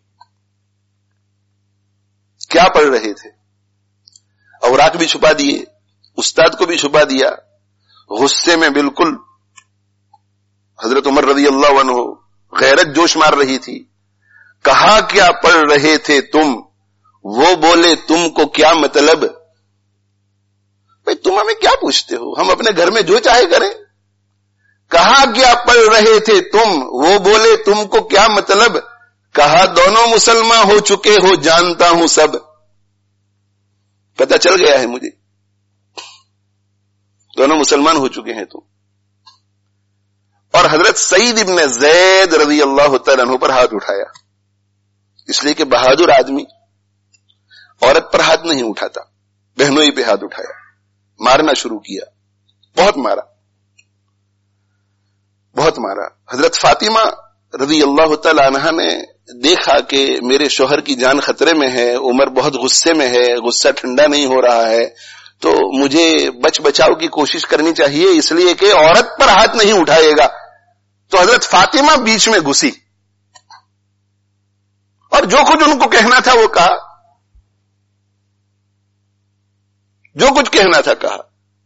کیا پڑھ رہے تھے. اوراق بھی چھپا دیے، استاد کو بھی چھپا دیا. غصے میں بالکل حضرت عمر رضی اللہ عنہ غیرت جوش مار رہی تھی. کہا کیا پڑھ رہے تھے تم؟ وہ بولے تم کو کیا مطلب؟ بھئی تم ہمیں کیا پوچھتے ہو، ہم اپنے گھر میں جو چاہے کریں. کہا کیا پڑھ رہے تھے تم؟ وہ بولے تم کو کیا مطلب؟ کہا دونوں مسلمان ہو چکے ہو جانتا ہوں سب. پتہ چل گیا ہے مجھے، دونوں مسلمان ہو چکے ہیں تم. اور حضرت سعید ابن زید رضی اللہ تعالیٰ عنہ پر ہاتھ اٹھایا، اس لیے کہ بہادر آدمی عورت پر ہاتھ نہیں اٹھاتا، بہنوں ہی پہ ہاتھ اٹھایا. مارنا شروع کیا، بہت مارا بہت مارا. حضرت فاطمہ رضی اللہ تعالی عنہا نے دیکھا کہ میرے شوہر کی جان خطرے میں ہے، عمر بہت غصے میں ہے، غصہ ٹھنڈا نہیں ہو رہا ہے، تو مجھے بچ بچاؤ کی کوشش کرنی چاہیے، اس لیے کہ عورت پر ہاتھ نہیں اٹھائے گا. تو حضرت فاطمہ بیچ میں گھسی اور جو کچھ ان کو کہنا تھا وہ کہا، جو کچھ کہنا تھا کہا.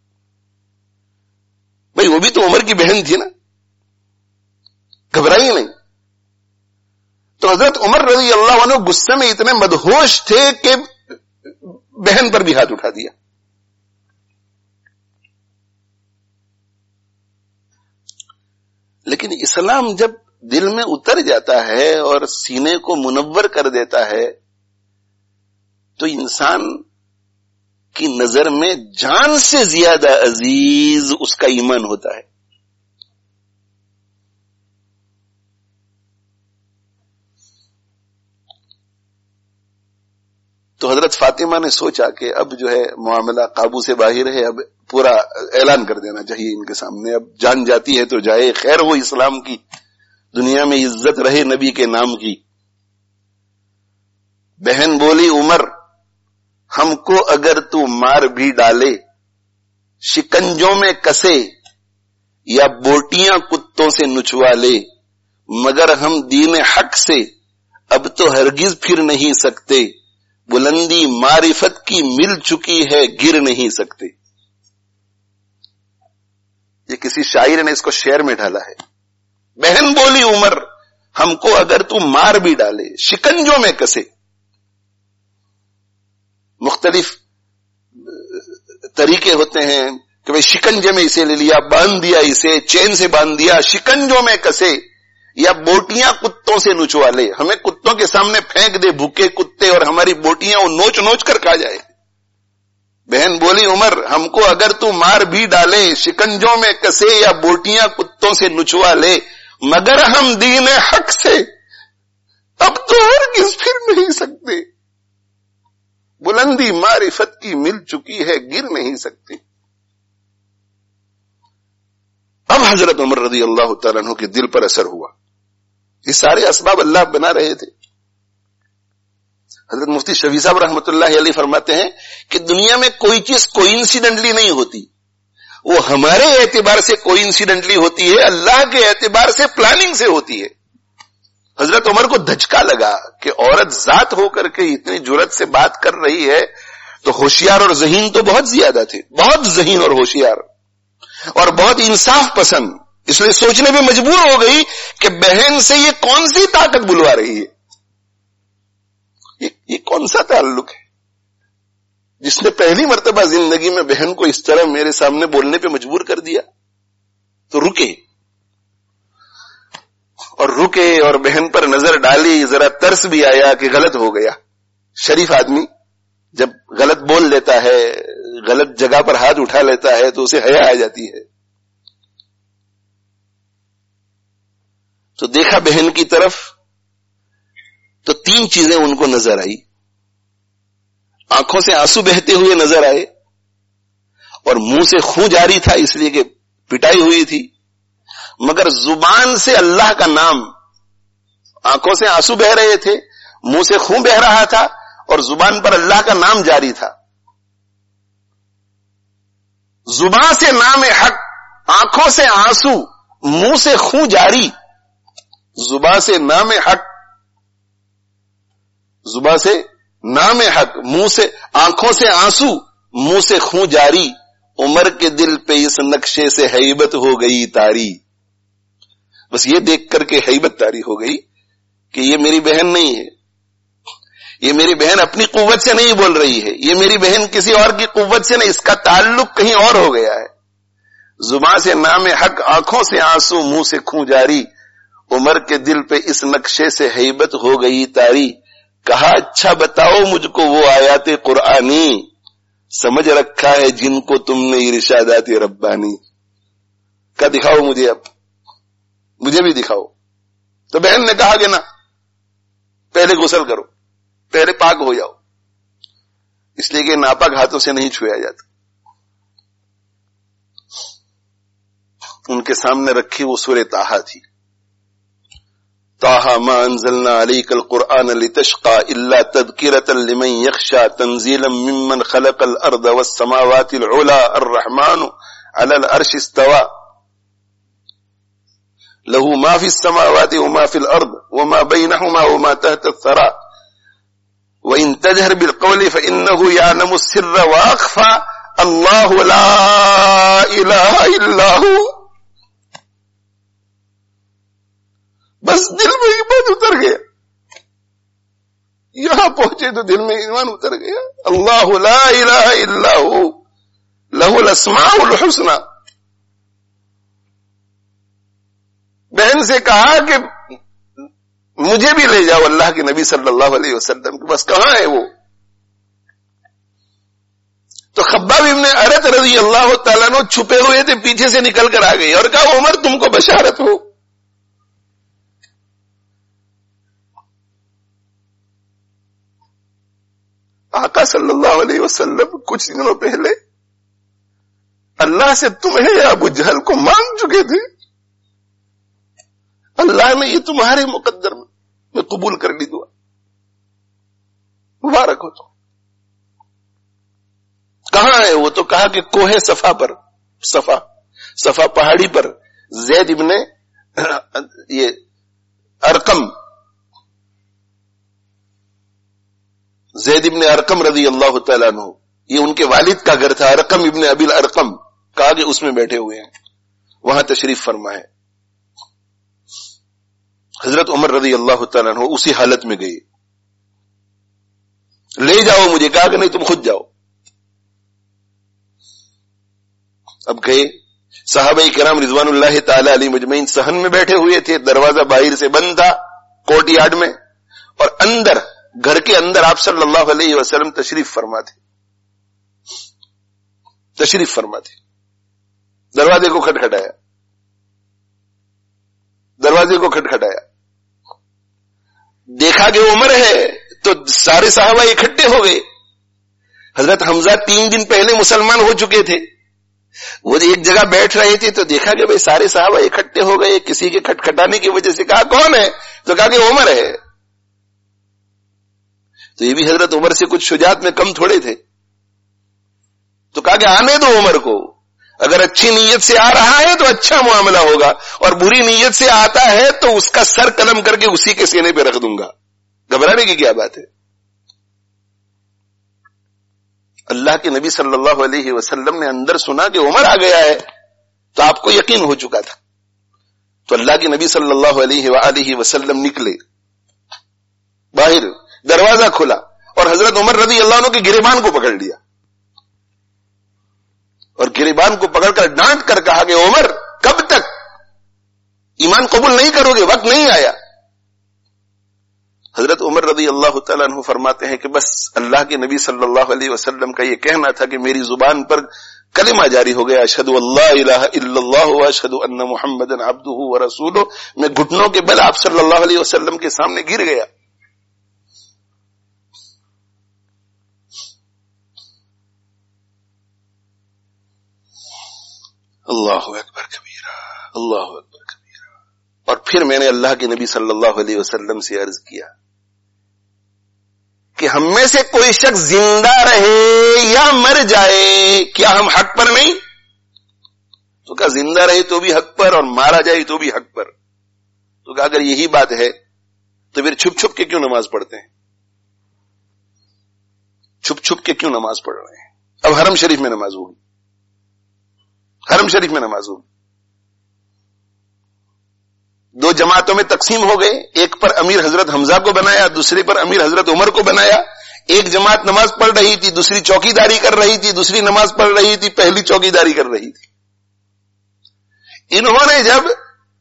بھئی وہ بھی تو عمر کی بہن تھی نا، گھبرائی نہیں. تو حضرت عمر رضی اللہ عنہ غصے میں اتنے مدہوش تھے کہ بہن پر بھی ہاتھ اٹھا دیا. لیکن اسلام جب دل میں اتر جاتا ہے اور سینے کو منور کر دیتا ہے تو انسان کی نظر میں جان سے زیادہ عزیز اس کا ایمان ہوتا ہے. تو حضرت فاطمہ نے سوچا کہ اب جو ہے معاملہ قابو سے باہر ہے، اب پورا اعلان کر دینا چاہیے ان کے سامنے. اب جان جاتی ہے تو جائے، خیر ہو اسلام کی، دنیا میں عزت رہے نبی کے نام کی. بہن بولی عمر ہم کو اگر تو مار بھی ڈالے، شکنجوں میں کسے یا بوٹیاں کتوں سے نچوا لے، مگر ہم دین حق سے اب تو ہرگز پھر نہیں سکتے، بلندی معرفت کی مل چکی ہے گر نہیں سکتے. یہ کسی شاعر نے اس کو شعر میں ڈالا ہے. بہن بولی عمر ہم کو اگر تو مار بھی ڈالے، شکنجوں میں کسے. مختلف طریقے ہوتے ہیں کہ بھئی شکنجے میں اسے لے لیا، باندھ دیا، اسے چین سے باندھ دیا، شکنجوں میں کسے یا بوٹیاں کتوں سے نچوا لے. ہمیں کتوں کے سامنے پھینک دے، بھوکے کتے، اور ہماری بوٹیاں وہ نوچ نوچ کر کھا جائے. بہن بولی عمر ہم کو اگر تو مار بھی ڈالے، شکنجوں میں کسے یا بوٹیاں کتوں سے نچوا لے، مگر ہم دین حق سے اب تو ہرگز پھر نہیں سکتے، بلندی معرفت کی مل چکی ہے گر نہیں سکتے. اب حضرت عمر رضی اللہ تعالیٰ عنہ کے دل پر اثر ہوا. یہ سارے اسباب اللہ بنا رہے تھے. حضرت مفتی شفیع صاحب رحمۃ اللہ علیہ فرماتے ہیں کہ دنیا میں کوئی چیز کوئنسیڈنٹلی نہیں ہوتی، وہ ہمارے اعتبار سے کوئنسیڈنٹلی ہوتی ہے، اللہ کے اعتبار سے پلاننگ سے ہوتی ہے. حضرت عمر کو دھچکا لگا کہ عورت ذات ہو کر کے اتنی جرأت سے بات کر رہی ہے، تو ہوشیار اور ذہین تو بہت زیادہ تھے، بہت ذہین اور ہوشیار اور بہت انصاف پسند. اس لیے سوچنے پہ مجبور ہو گئی کہ بہن سے یہ کون سی طاقت بلوا رہی ہے، یہ, یہ کون سا تعلق ہے جس نے پہلی مرتبہ زندگی میں بہن کو اس طرح میرے سامنے بولنے پہ مجبور کر دیا. تو رکے اور رکے اور بہن پر نظر ڈالی، ذرا ترس بھی آیا کہ غلط ہو گیا. شریف آدمی جب غلط بول لیتا ہے، غلط جگہ پر ہاتھ اٹھا لیتا ہے تو اسے حیا آ جاتی ہے. تو دیکھا بہن کی طرف تو تین چیزیں ان کو نظر آئی. آنکھوں سے آنسو بہتے ہوئے نظر آئے، اور منہ سے خون جاری تھا اس لیے کہ پٹائی ہوئی تھی، مگر زبان سے اللہ کا نام. آنکھوں سے آنسو بہ رہے تھے، منہ سے خون بہ رہا تھا، اور زبان پر اللہ کا نام جاری تھا. زبان سے نام حق، آنکھوں سے آنسو، منہ سے خون جاری. زبان سے نام حق، زبان سے نام حق، منہ سے آنکھوں سے آنسو، منہ سے خون جاری. عمر کے دل پہ اس نقشے سے ہیبت ہو گئی طاری. بس یہ دیکھ کر کے ہیبت طاری ہو گئی کہ یہ میری بہن نہیں ہے، یہ میری بہن اپنی قوت سے نہیں بول رہی ہے، یہ میری بہن کسی اور کی قوت سے نہیں، اس کا تعلق کہیں اور ہو گیا ہے. زبان سے نام حق، آنکھوں سے آنسو، منہ سے خون جاری. عمر کے دل پہ اس نقشے سے ہیبت ہو گئی طاری. کہا اچھا بتاؤ مجھ کو وہ آیات قرآنی، سمجھ رکھا ہے جن کو تم نے ارشادات ربانی. کا دکھاؤ مجھے، اب مجھے بھی دکھاؤ. تو بہن نے کہا کہ نا، پہلے غسل کرو، پہلے پاک ہو جاؤ، اس لیے کہ ناپاک ہاتھوں سے نہیں چھویا جاتا. ان کے سامنے رکھی وہ سورہ طٰہٰ تھی. طٰہٰ ما انزلنا علیک القرآن لتشقى الا تذکرة لمن یخشى تنزیلا ممن خلق الارض والسماوات العلی الرحمن علی العرش استوى له ما في السماوات وما في الارض وما بينهما وما تحت الثرى وان تجهر بالقول فانه يعلم السر واخفى الله لا اله الا هو. بس دل میں ایمان اتر گیا. یہاں پہنچے تو دل میں ایمان اتر گیا. اللہ لا الہ الا ہو لہ الاسماء الحسنی. بہن سے کہا کہ مجھے بھی لے جاؤ اللہ کے نبی صلی اللہ علیہ وسلم کے پاس. کہاں ہے وہ؟ تو خباب ابن ارت رضی اللہ تعالیٰ عنہ چھپے ہوئے تھے, پیچھے سے نکل کر آ گئے اور کہا عمر تم کو بشارت ہو. آقا صلی اللہ علیہ وسلم کچھ دنوں پہلے اللہ سے تمہیں یا ابو جہل کو مانگ چکے تھے. اللہ نے یہ تمہارے مقدر میں قبول کر لی دعا. مبارک ہو. تو کہاں ہے وہ؟ تو کہا کہ کوہ صفا پر, صفا صفا پہاڑی پر زید ابن یہ ارقم زید ابن ارقم رضی اللہ تعالیٰ عنہ, یہ ان کے والد کا گھر تھا. ارقم ابن ابی الارقم, کہا کہ اس میں بیٹھے ہوئے ہیں, وہاں تشریف فرما ہے. حضرت عمر رضی اللہ تعالیٰ عنہ اسی حالت میں گئے. لے جاؤ مجھے. کہا کہ نہیں تم خود جاؤ. اب گئے. صحابہ کرام رضوان اللہ تعالی علیہ مجمعین صحن میں بیٹھے ہوئے تھے. دروازہ باہر سے بند تھا کوٹ یارڈ میں, اور اندر گھر کے اندر آپ صلی اللہ علیہ وسلم تشریف فرما تھے. تشریف فرما تھے. دروازے کو کھٹکھٹایا. دروازے کو کھٹکھٹایا. دیکھا کہ عمر ہے تو سارے صحابہ اکٹھے ہو گئے. حضرت حمزہ تین دن پہلے مسلمان ہو چکے تھے. وہ ایک جگہ بیٹھ رہے تھے تو دیکھا کہ بھئی سارے صحابہ اکٹھے ہو گئے. کسی کے کھٹکھٹانے کی وجہ سے کہا کون ہے؟ تو کہا کہ عمر ہے. تو یہ بھی حضرت عمر سے کچھ شجاعت میں کم تھوڑے تھے. تو کہا کہ آنے دو عمر کو. اگر اچھی نیت سے آ رہا ہے تو اچھا معاملہ ہوگا, اور بری نیت سے آتا ہے تو اس کا سر قلم کر کے اسی کے سینے پہ رکھ دوں گا. گھبرانے کی کیا بات ہے؟ اللہ کے نبی صلی اللہ علیہ وسلم نے اندر سنا کہ عمر آ گیا ہے تو آپ کو یقین ہو چکا تھا. تو اللہ کے نبی صلی اللہ علیہ وآلہ وسلم نکلے باہر. دروازہ کھلا اور حضرت عمر رضی اللہ عنہ کے گریبان کو پکڑ لیا, اور گریبان کو پکڑ کر ڈانٹ کر کہا کہ عمر کب تک ایمان قبول نہیں کرو گے؟ وقت نہیں آیا. حضرت عمر رضی اللہ تعالیٰ عنہ فرماتے ہیں کہ بس اللہ کے نبی صلی اللہ علیہ وسلم کا یہ کہنا تھا کہ میری زبان پر کلمہ جاری ہو گیا, اشہد اللہ الہ الا اللہ و اشہد ان محمدا عبدہ و رسولہ. میں گھٹنوں کے بل آپ صلی اللہ علیہ وسلم کے سامنے گر گیا. اللہ اکبر کبیرہ, اللہ اکبر کبیرہ. اور پھر میں نے اللہ کے نبی صلی اللہ علیہ وسلم سے عرض کیا کہ ہم میں سے کوئی شخص زندہ رہے یا مر جائے, کیا ہم حق پر نہیں؟ تو کہا زندہ رہے تو بھی حق پر, اور مارا جائے تو بھی حق پر. تو کہا اگر یہی بات ہے تو پھر چھپ چھپ کے کیوں نماز پڑھتے ہیں؟ چھپ چھپ کے کیوں نماز پڑھ رہے ہیں؟ اب حرم شریف میں نماز ہوگی, حرم شریف میں نماز ہوگی. دو جماعتوں میں تقسیم ہو گئے. ایک پر امیر حضرت حمزہ کو بنایا, دوسری پر امیر حضرت عمر کو بنایا. ایک جماعت نماز پڑھ رہی تھی, دوسری چوکی داری کر رہی تھی, دوسری نماز پڑھ رہی تھی, پہلی چوکی داری کر رہی تھی. انہوں نے جب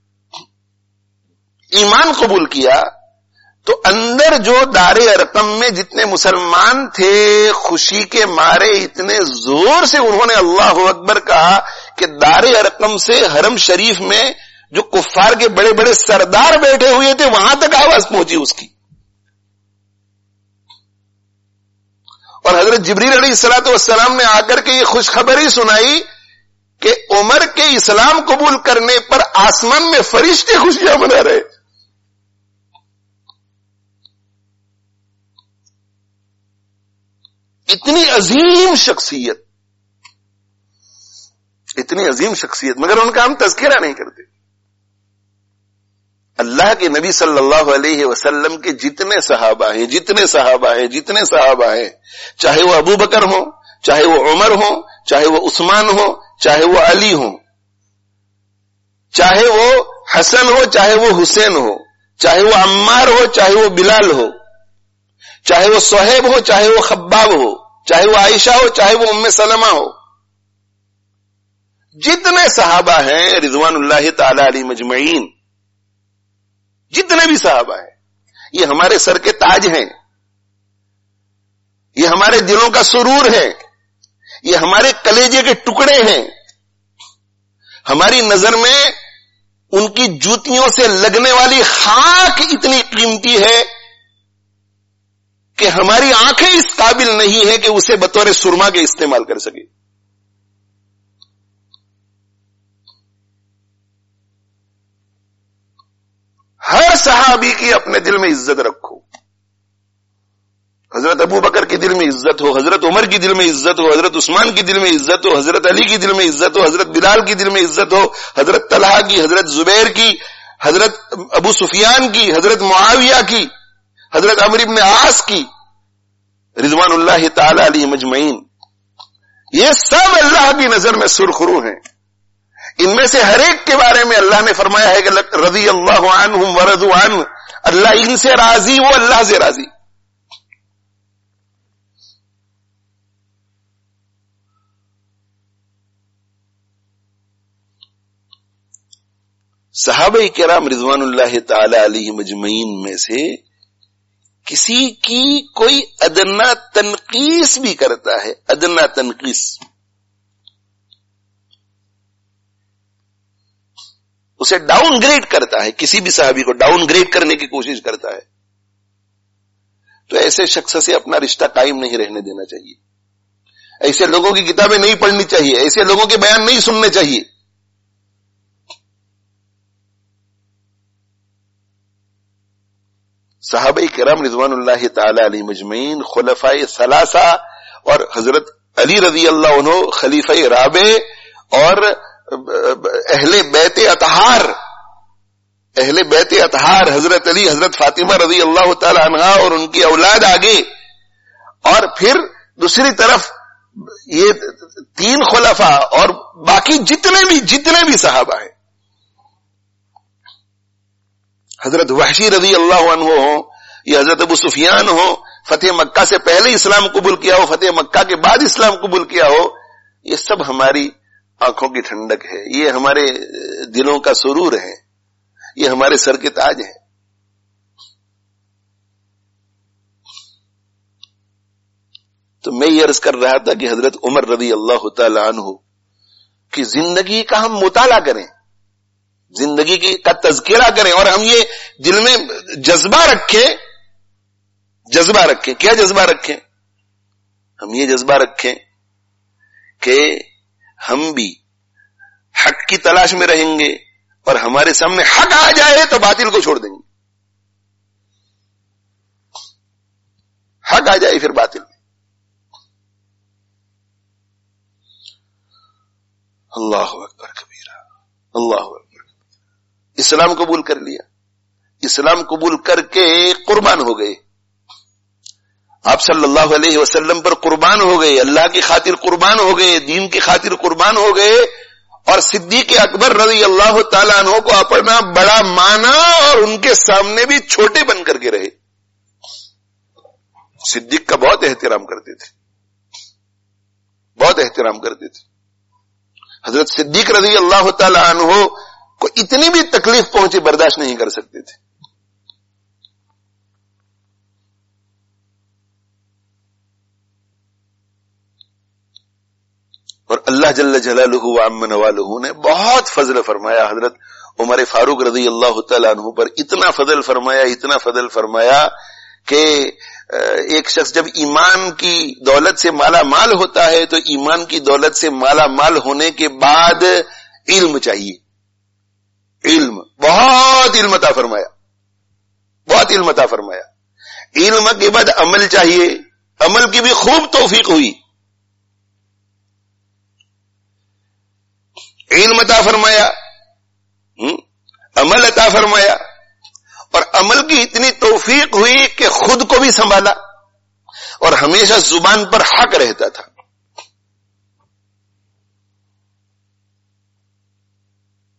ایمان قبول کیا تو اندر جو دار ارقم میں جتنے مسلمان تھے خوشی کے مارے اتنے زور سے انہوں نے اللہ اکبر کہا کہ دار ارقم سے حرم شریف میں جو کفار کے بڑے بڑے سردار بیٹھے ہوئے تھے وہاں تک آواز پہنچی اس کی. اور حضرت جبریل علیہ الصلوۃ والسلام نے آ کر کے یہ خوشخبری سنائی کہ عمر کے اسلام قبول کرنے پر آسمان میں فرشتے خوشیاں منا رہے. اتنی عظیم شخصیت, اتنی عظیم شخصیت, مگر ان کا ہم تذکرہ نہیں کرتے. اللہ کے نبی صلی اللہ علیہ وسلم کے جتنے صحابہ ہیں جتنے صحابہ ہیں جتنے صحابہ ہیں چاہے وہ ابو بکر ہوں, چاہے وہ عمر ہوں, چاہے وہ عثمان ہو, چاہے وہ علی ہوں, چاہے وہ حسن ہو, چاہے وہ حسین ہو, چاہے وہ عمار ہو, چاہے وہ بلال ہو, چاہے وہ صہیب ہو، چاہے وہ خباب ہو، چاہے وہ عائشہ ہو، چاہے وہ ام سلمہ ہو، جتنے صحابہ ہیں رضوان اللہ تعالی علیہ مجمعین، جتنے بھی صحابہ ہیں، یہ ہمارے سر کے تاج ہیں، یہ ہمارے دلوں کا سرور ہے، یہ ہمارے کلیجے کے ٹکڑے ہیں. ہماری نظر میں ان کی جوتیوں سے لگنے والی خاک اتنی قیمتی ہے کہ ہماری آنکھیں اس قابل نہیں ہے کہ اسے بطور سرما کے استعمال کر سکے. ہر صحابی کی اپنے دل میں عزت رکھو. حضرت ابو بکر کے دل میں عزت ہو، حضرت عمر کی دل میں عزت ہو، حضرت عثمان کی دل میں عزت ہو، حضرت علی کی دل میں عزت ہو، حضرت بلال کی دل میں عزت ہو، حضرت طلحہ کی، حضرت زبیر کی، حضرت ابو سفیان کی، حضرت معاویہ کی، حضرت عمرو بن عاص کی، رضوان اللہ تعالی علیہ مجمعین. یہ سب اللہ کی نظر میں سرخرو ہیں. ان میں سے ہر ایک کے بارے میں اللہ نے فرمایا ہے کہ رضی اللہ عنہم ورضوا عنہ، اللہ ان سے راضی، وہ اللہ سے راضی. صحابہ کرام رضوان اللہ تعالی علیہ مجمعین میں سے کسی کی کوئی ادنا تنقیس بھی کرتا ہے، ادنا تنقیس، اسے ڈاؤن گریڈ کرتا ہے، کسی بھی صحابی کو ڈاؤن گریڈ کرنے کی کوشش کرتا ہے، تو ایسے شخص سے اپنا رشتہ قائم نہیں رہنے دینا چاہیے. ایسے لوگوں کی کتابیں نہیں پڑھنی چاہیے، ایسے لوگوں کے بیان نہیں سننے چاہیے. صحابہ کرام رضوان اللہ تعالی علیہ مجمعین، خلفائے ثلاثہ اور حضرت علی رضی اللہ عنہ خلیفہ رابع اور اہل بیت اطہار، اہل بیت اطہار حضرت علی، حضرت فاطمہ رضی اللہ تعالی عنہا اور ان کی اولاد آگے، اور پھر دوسری طرف یہ تین خلفاء اور باقی جتنے بھی جتنے بھی صحابہ ہیں، حضرت وحشی رضی اللہ عنہ ہو یا حضرت ابو سفیان ہو، فتح مکہ سے پہلے اسلام قبول کیا ہو، فتح مکہ کے بعد اسلام قبول کیا ہو، یہ سب ہماری آنکھوں کی ٹھنڈک ہے، یہ ہمارے دلوں کا سرور ہے، یہ ہمارے سر کے تاج ہے. تو میں یہ عرض کر رہا تھا کہ حضرت عمر رضی اللہ تعالی عنہ کی زندگی کا ہم مطالعہ کریں، زندگی کی کا تذکرہ کریں، اور ہم یہ دل میں جذبہ رکھیں، جذبہ رکھیں. کیا جذبہ رکھیں؟ ہم یہ جذبہ رکھیں کہ ہم بھی حق کی تلاش میں رہیں گے، اور ہمارے سامنے حق آ جائے تو باطل کو چھوڑ دیں گے. حق آ جائے پھر باطل میں. اللہ اکبر کبیرہ، اللہ اکبر. اسلام قبول کر لیا، اسلام قبول کر کے قربان ہو گئے، آپ صلی اللہ علیہ وسلم پر قربان ہو گئے، اللہ کی خاطر قربان ہو گئے، دین کی خاطر قربان ہو گئے، اور صدیق اکبر رضی اللہ تعالیٰ عنہ کو اپنا بڑا مانا اور ان کے سامنے بھی چھوٹے بن کر کے رہے. صدیق کا بہت احترام کرتے تھے، بہت احترام کرتے تھے. حضرت صدیق رضی اللہ تعالیٰ عنہ کو اتنی بھی تکلیف پہنچی برداشت نہیں کر سکتے تھے. اور اللہ جل جلالہ وعم نوالہ نے بہت فضل فرمایا حضرت عمر فاروق رضی اللہ تعالیٰ عنہ پر، اتنا فضل فرمایا، اتنا فضل فرمایا کہ ایک شخص جب ایمان کی دولت سے مالا مال ہوتا ہے تو ایمان کی دولت سے مالا مال ہونے کے بعد علم چاہیے. علم، بہت علم عطا فرمایا، بہت علم عطا فرمایا. علم کے بعد عمل چاہیے، عمل کی بھی خوب توفیق ہوئی. علم عطا فرمایا، عمل عطا فرمایا، اور عمل کی اتنی توفیق ہوئی کہ خود کو بھی سنبھالا اور ہمیشہ زبان پر حق رہتا تھا.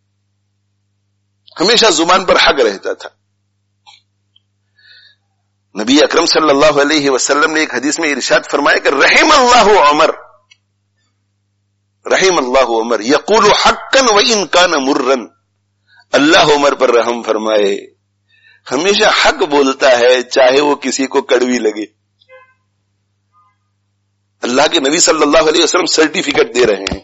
ہمیشہ زبان پر حق رہتا تھا. नबी अकरम सल्लल्लाहु अलैहि वसल्लम ने एक हदीस में इरशाद फरमाया कि रहीम अल्लाह उमर, रहीम अल्लाह उमर यकूलु हक्कन व इन कान मुर्रन, अल्लाह उमर पर रहम फरमाए, हमेशा हक बोलता है चाहे वो किसी को कड़वी लगे। अल्लाह के नबी सल्लल्लाहु अलैहि वसल्लम सर्टिफिकेट दे रहे हैं।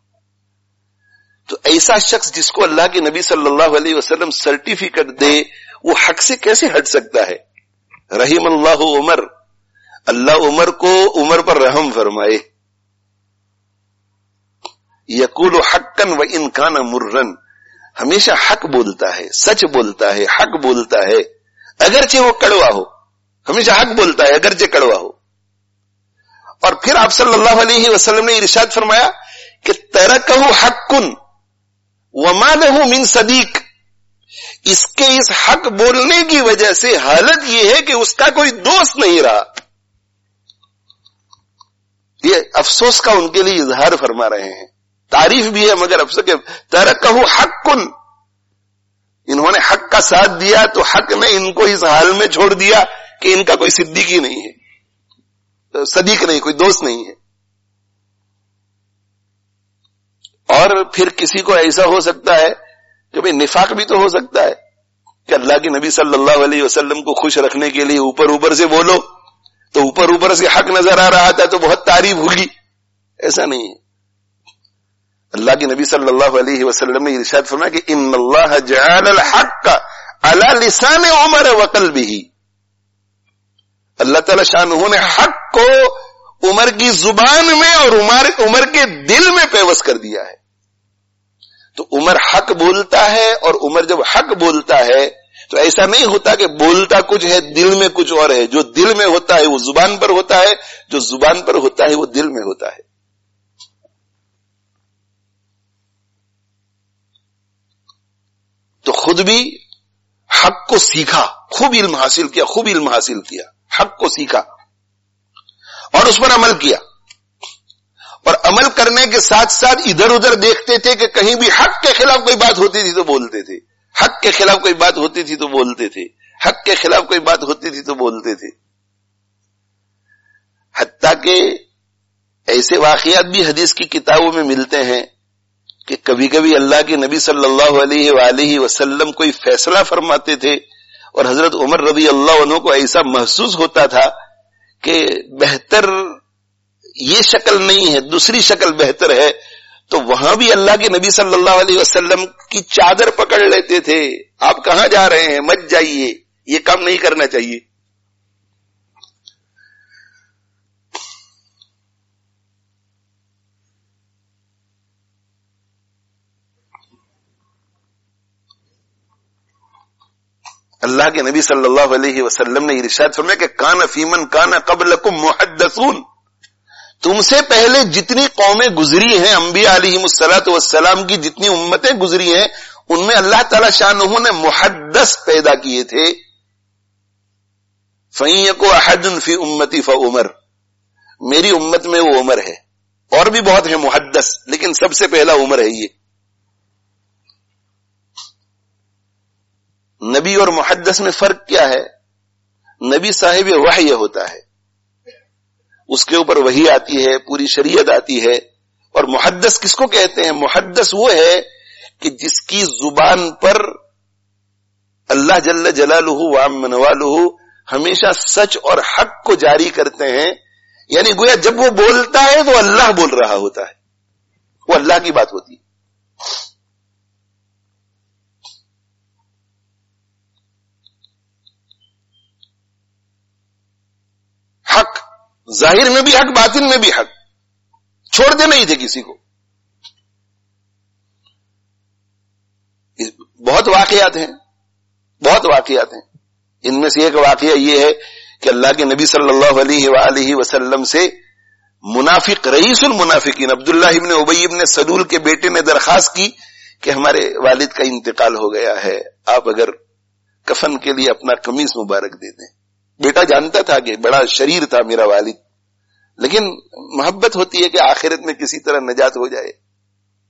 तो ऐसा शख्स जिसको अल्लाह के नबी सल्लल्लाहु अलैहि वसल्लम सर्टिफिकेट दे, वो हक से कैसे हट सकता है? रहीम अल्लाह उमर, अल्लाह उमर को उमर पर रहम फरमाए। यकूलु हक्कन व इन कान मुर्रन, हमेशा हक बोलता है, सच बोलता है, हक बोलता है, अगरचे वो कड़वा हो, हमेशा हक बोलता है अगरचे कड़वा हो। और फिर आप सल्लल्लाहु अलैहि वसल्लम ने इरशाद फरमाया कि तरकहु हक्कुन वमा लहु मिन सदीक, इसके इस हक बोलने की वजह से हालत यह है कि उसका कोई दोस्त नहीं रहा। ये अफसोस का उनके लिए इजहार फरमा रहे हैं, तारीफ भी है मगर अफसोस के तरकहु हक्कुन, इन्होंने हक का साथ दिया तो हक ने इनको इस हाल में छोड़ दिया कि इनका कोई सिद्दीकी नहीं है, सदीक नहीं, कोई दोस्त नहीं है। और फिर किसी को ऐसा हो सकता है कि भाई निफाक भी तो हो सकता है कि अल्लाह के नबी सल्लल्लाहु अलैहि वसल्लम को खुश रखने के लिए ऊपर ऊपर से बोलो, तो ऊपर ऊपर से हक नजर आ रहा था तो बहुत तारीफ होगी, ऐसा नहीं है। अल्लाह के नबी सल्लल्लाहु अलैहि वसल्लम ने इरशाद फरमाया कि इन्नल्लाह जअल हक्क अला लिसान उमर व क़ल्बिही, अल्लाह ताला शानहू ने हक को उमर की जुबान में और उमर उमर के दिल में पेवस कर दिया है। तो उमर हक बोलता है, और उमर जब हक बोलता है तो ऐसा नहीं होता कि बोलता कुछ है दिल में कुछ और है। जो दिल में होता है वो जुबान पर होता है, जो जुबान पर होता है वो दिल में होता है। तो खुद भी हक को सीखा, खूब इल्म हासिल किया, खूब इल्म हासिल किया, हक को सीखा और उस पर अमल किया। और अमल करने के साथ साथ इधर उधर देखते थे कि कहीं भी हक के खिलाफ कोई बात होती थी तो बोलते थे, हक के खिलाफ कोई बात होती थी तो बोलते थे, हक के खिलाफ कोई बात होती थी तो बोलते थे। हत्ता के ऐसे वाकयात भी हदीस की किताबों में मिलते हैं कि कभी कभी अल्लाह के नबी सल्लल्लाहु अलैहि वसल्लम कोई फैसला फरमाते थे और हजरत उमर रज़ी अल्लाह अन्हु को ऐसा महसूस होता था कि बेहतर ये शक्ल नहीं है, दूसरी शक्ल बेहतर है, तो वहां भी अल्लाह के नबी सल्लल्लाहु अलैहि वसल्लम की चादर पकड़ लेते थे। आप कहां जा रहे हैं, मत जाइए, ये काम नहीं करना चाहिए। अल्लाह के नबी सल्लल्लाहु अलैहि वसल्लम ने इरशाद फरमाया कि कान फीमन कान क़ब्लकुम मुहद्दसून, तुमसे पहले जितनी कौमें गुजरी हैं, अंबिया अलैहिमुस्सलातु वस्सलाम की जितनी उम्मतें गुजरी हैं, उनमें अल्लाह ताला शानहू ने मुहद्दस पैदा किए थे। फयको अहदुन फी उम्मती फ उमर, मेरी उम्मत में वो उमर है। और भी बहुत है मुहद्दस, लेकिन सबसे पहला उमर है ये। नबी और मुहद्दस में फर्क क्या है? नबी साहिब वही होता है, उसके ऊपर वही आती है, पूरी शरीयत आती है। और मुहद्दस किसको कहते हैं? मुहद्दस वो है कि जिसकी जुबान पर अल्लाह जल्ल जलालुहु व अम्म नवालुहु हमेशा सच और हक को जारी करते हैं। यानी गोया जब वो बोलता है तो अल्लाह बोल रहा होता है, वो अल्लाह की बात होती है। हक जाहिर में भी हक, बातिन में भी हक, छोड़ते नहीं थे किसी को। बहुत वाकयात हैं, बहुत वाकयात हैं। इनमें से एक वाकया ये है कि अल्लाह के नबी सल्लल्लाहु अलैहि वसल्लम से मुनाफिक रईसुल मुनाफिकीन अब्दुल्लाह इब्न उबई इब्न सलूल के बेटे ने दरखास्त की कि हमारे वालिद का इंतकाल हो गया है, आप अगर कफन के लिए अपना कमीज मुबारक दे दें। बेटा जानता था कि बड़ा शरीर था मेरा वालिद, लेकिन मोहब्बत होती है कि आखिरत में किसी तरह नजात हो जाए।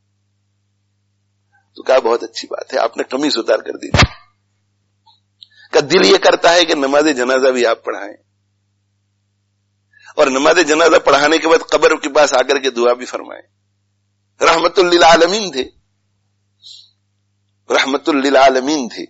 तो कहा बहुत अच्छी बात है, आपने कमीज उतार कर दी। کا दिल ये करता है कि नमाज जनाजा भी आप पढ़ाएं, और नमाज जनाजा पढ़ाने के बाद कब्र के पास आकर के दुआ भी फरमाएं। रहमतुल लिल आलमीन थे, रहमतुल लिल आलमीन थे।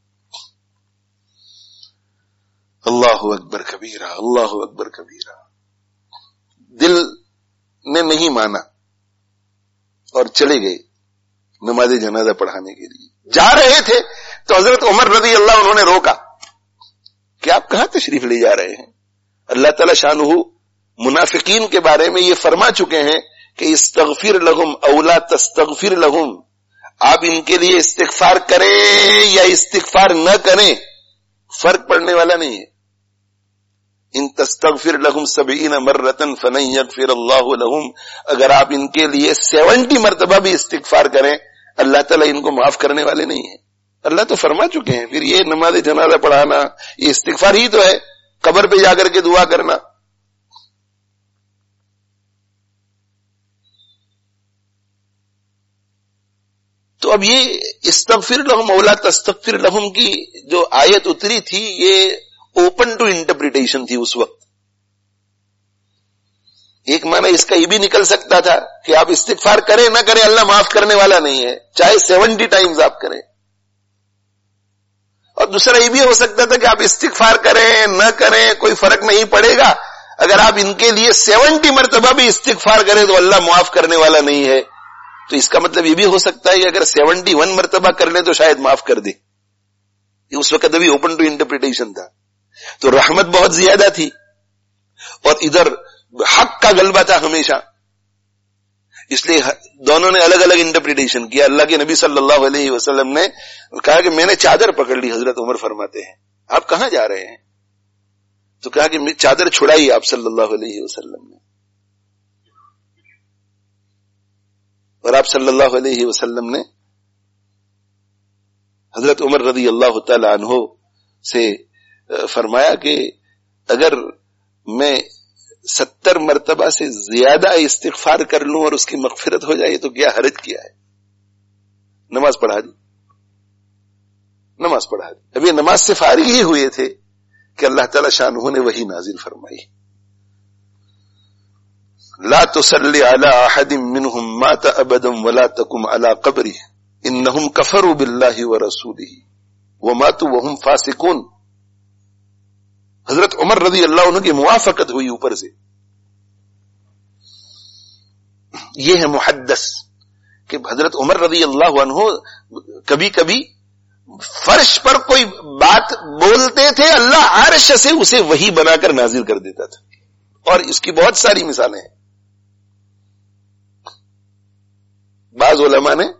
अल्लाहु अकबर कबीरा, अल्लाहु अकबर कबीरा। दिल ने नहीं माना और चले गए नमाज जनाजा पढ़ाने के लिए। जा रहे थे तो हजरत उमर रजी अल्लाह उन्होंने रोका कि आप कहां तशरीफ ले जा रहे हैं? अल्लाह ताला शानुहु मुनाफिकीन के बारे में ये फरमा चुके हैं कि इस्तगफिर लहुम औला तस्तगफिर लहुम, आप इनके लिए इस्तिगफार करें या इस्तिगफार न करें फर्क पड़ने वाला नहीं है। इन तस्तगफिर लहुम सबईन मर्रतन फलन यगफिर अल्लाहु लहुम, अगर आप इनके लिए सेवेंटी मरतबा भी इस्तिगफार करें अल्लाह ताला इनको माफ करने वाले नहीं है। अल्लाह तो फरमा चुके हैं, फिर ये नमाज जनाजा पढ़ाना ये इस्तिगफार ही तो है, कब्र पे जाकर के दुआ करना। तो अब ये इस्तगफिर लहुम औला तस्तगफिर लहुम की जो आयत उतरी थी ये ओपन टू इंटरप्रिटेशन थी उस वक्त। एक माना इसका ये भी निकल सकता था कि आप इस्तिगफार करें ना करें अल्लाह माफ करने वाला नहीं है, चाहे सेवेंटी टाइम्स आप करें। और दूसरा ये भी हो सकता था कि आप इस्तिगफार करें न करें कोई फर्क नहीं पड़ेगा, अगर आप इनके लिए सेवेंटी मरतबा भी इस्तिगफार करें तो अल्लाह माफ करने वाला नहीं है। तो इसका मतलब ये भी हो सकता है कि अगर सेवेंटी वन मरतबा कर ले तो शायद माफ कर दे। ये उस वक्त अभी ओपन टू इंटरप्रिटेशन था। तो रहमत बहुत ज्यादा थी और इधर हक का गलबा था हमेशा, इसलिए दोनों ने अलग अलग इंटरप्रिटेशन किया। अल्लाह के नबी सल्लल्लाहु अलैहि वसल्लम ने कहा कि मैंने चादर पकड़ ली। हजरत उमर फरमाते हैं आप कहां जा रहे हैं? तो कहा कि चादर छुड़ाई आप सल्लल्लाहु अलैहि वसल्लम ने, और आप सल्लल्लाहु अलैहि वसल्लम ने हजरत उमर रज़ी अल्लाह तआला अन्हु से फरमाया कि अगर मैं सत्तर मरतबा से ज्यादा इस्तिगफार कर लूं और उसकी मगफिरत हो जाए तो क्या हर्ज किया है? नमाज पढ़ा दी, नमाज पढ़ा दी। अभी नमाज से फारिग ही हुए थे कि अल्लाह ताला शानुहु ने वही नाजिल फरमाई, ला तुसल्ली अला अहदिम मिनहुम मात अबदम वला तकुम अला कब्री इन्नहुम कफरू बिल्लाहि व रसूलिही व मातु वहुम फासिकून। हजरत उमर रज़ी अल्लाह अन्हु की मुवाफकत हुई ऊपर से। ये है मुहद्दस कि हजरत उमर रज़ी अल्लाह अन्हु कभी कभी फर्श पर कोई बात बोलते थे, अल्लाह अर्श से उसे वही बनाकर नाजिल कर देता था, और इसकी बहुत सारी मिसालें हैं। बाज उलमा ने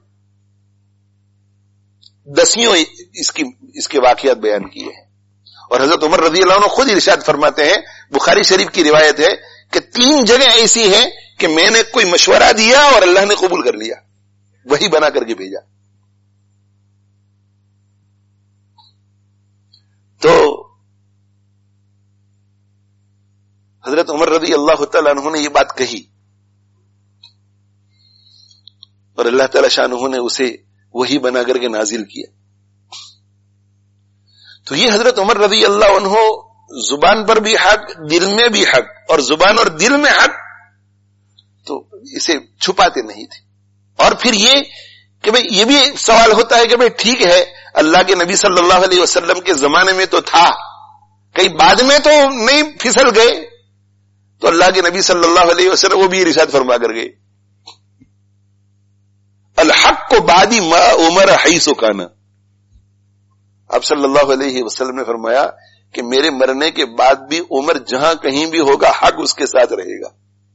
दसियों इसकी इसके वाकयात बयान किए हैं, और हजरत उमर रज़ी अल्लाह अन्हु खुद इरशाद फरमाते हैं, बुखारी शरीफ की रिवायत है कि तीन जगह ऐसी हैं कि मैंने कोई मशवरा दिया और अल्लाह ने कबूल कर लिया, वही बना करके भेजा। तो हजरत उमर रज़ी अल्लाह तआला अन्हु ने यह बात कही और अल्लाह ताला शानुहु ने उसे वही बना करके नाजिल किया। तो ये हजरत उमर रज़ी अल्लाह अन्हु जुबान पर भी हक, दिल में भी हक, और जुबान और दिल में हक तो इसे छुपाते नहीं थे। और फिर ये कि भाई ये भी सवाल होता है कि भाई ठीक है अल्लाह के नबी सल्लल्लाहु अलैहि वसल्लम के जमाने में तो था, कहीं बाद में तो नहीं फिसल गए? तो अल्लाह के नबी सल्लल्लाहु अलैहि वसल्लम वो भी इरशाद फरमा कर गए, अल हक को बादी मा उमर हैसो काना। आप सल्लल्लाहु अलैहि वसल्लम ने फरमाया कि मेरे मरने के बाद भी उमर जहां कहीं भी होगा हक उसके साथ रहेगा।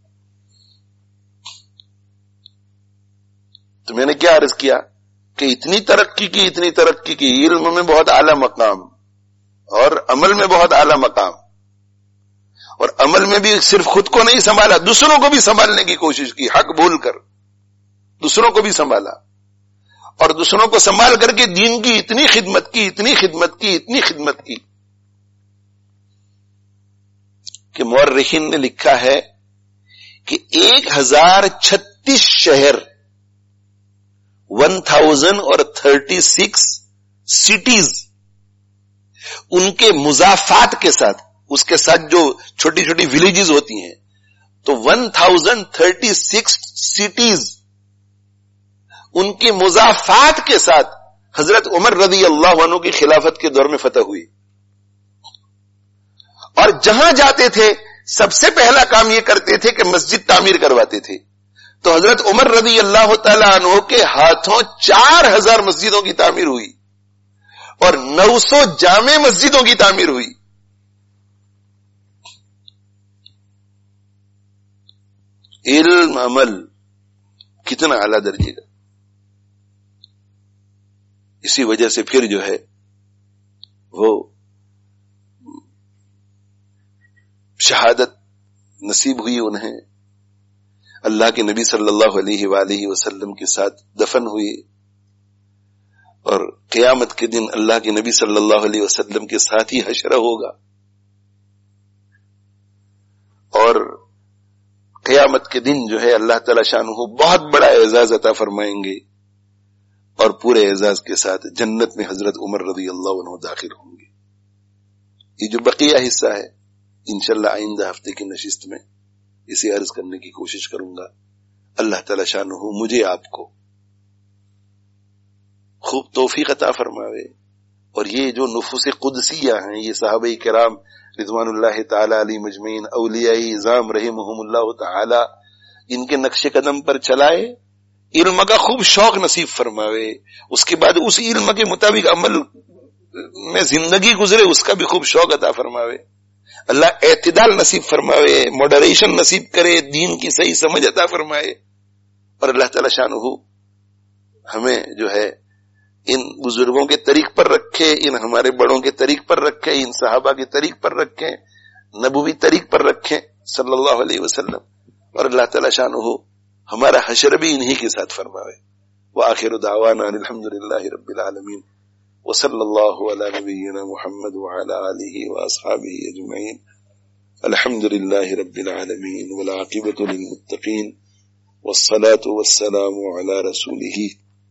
तो मैंने क्या अर्ज किया कि इतनी तरक्की की इतनी तरक्की की, इल्म में बहुत आला मकाम और अमल में बहुत आला मकाम, और अमल में भी सिर्फ खुद को नहीं संभाला, दूसरों को भी संभालने की कोशिश की, हक भूल कर दूसरों को भी संभाला, और दूसरों को संभाल करके दीन की इतनी खिदमत की इतनी खिदमत की इतनी खिदमत की कि मुअर्रिखीन ने लिखा है कि एक हजार छत्तीस शहर, वन थाउजेंड और थर्टी सिक्स सिटीज ان کے مضافات کے ساتھ، اس کے ساتھ جو چھوٹی چھوٹی ولیجز ہوتی ہیں، تو one thousand thirty six cities ان کے مضافات کے ساتھ حضرت عمر رضی اللہ عنہ کی خلافت کے دور میں فتح ہوئی. اور جہاں جاتے تھے سب سے پہلا کام یہ کرتے تھے کہ مسجد تعمیر کرواتے تھے. تو حضرت عمر رضی اللہ تعالی عنہ کے ہاتھوں چار ہزار مسجدوں کی تعمیر ہوئی اور نو سو جامع مسجدوں کی تعمیر ہوئی. علم عمل کتنا اعلی درجے کا. اسی وجہ سے پھر جو ہے وہ شہادت نصیب ہوئی انہیں، اللہ کے نبی صلی اللہ علیہ وآلہ وسلم کے ساتھ دفن ہوئی، اور قیامت کے دن اللہ کے نبی صلی اللہ علیہ وسلم کے ساتھ ہی حشر ہوگا. اور قیامت کے دن جو ہے اللہ تعالی شانہ بہت بڑا اعزاز عطا فرمائیں گے، اور پورے اعزاز کے ساتھ جنت میں حضرت عمر رضی اللہ عنہ داخل ہوں گے. یہ جو بقیہ حصہ ہے انشاءاللہ آئندہ ہفتے کی نشست میں اسے عرض کرنے کی کوشش کروں گا. اللہ تعالی شانہ مجھے آپ کو خوب توفیق عطا فرماوے، اور یہ جو نفوس قدسیہ ہیں، یہ صحابہ کرام رضوان اللہ تعالی علی مجمعین، اولیاء اعظام رحمہم اللہ تعالی، ان کے نقش قدم پر چلائے، علم کا خوب شوق نصیب فرماوے، اس کے بعد اس علم کے مطابق عمل میں زندگی گزرے، اس کا بھی خوب شوق عطا فرماوے. اللہ اعتدال نصیب فرماوے، ماڈریشن نصیب کرے، دین کی صحیح سمجھ عطا فرمائے، اور اللہ تعالی شانہ ہمیں جو ہے ان بزرگوں کے طریق پر رکھے، ان ہمارے بڑوں کے طریق پر رکھے، ان صحابہ کے طریق پر رکھے، نبوی طریق پر رکھے صلی اللہ علیہ وسلم، اور اللہ تعالی شانہ ہمارا حشر بھی انہی کے ساتھ فرماوے. وآخر دعوانا الحمدللہ رب العالمین، وصلی اللہ علی نبینا محمد وعلی آلہ واصحابہ اجمعین. الحمدللہ رب العالمین والعاقبۃ للمتقین والصلاة والسلام علی رسولہ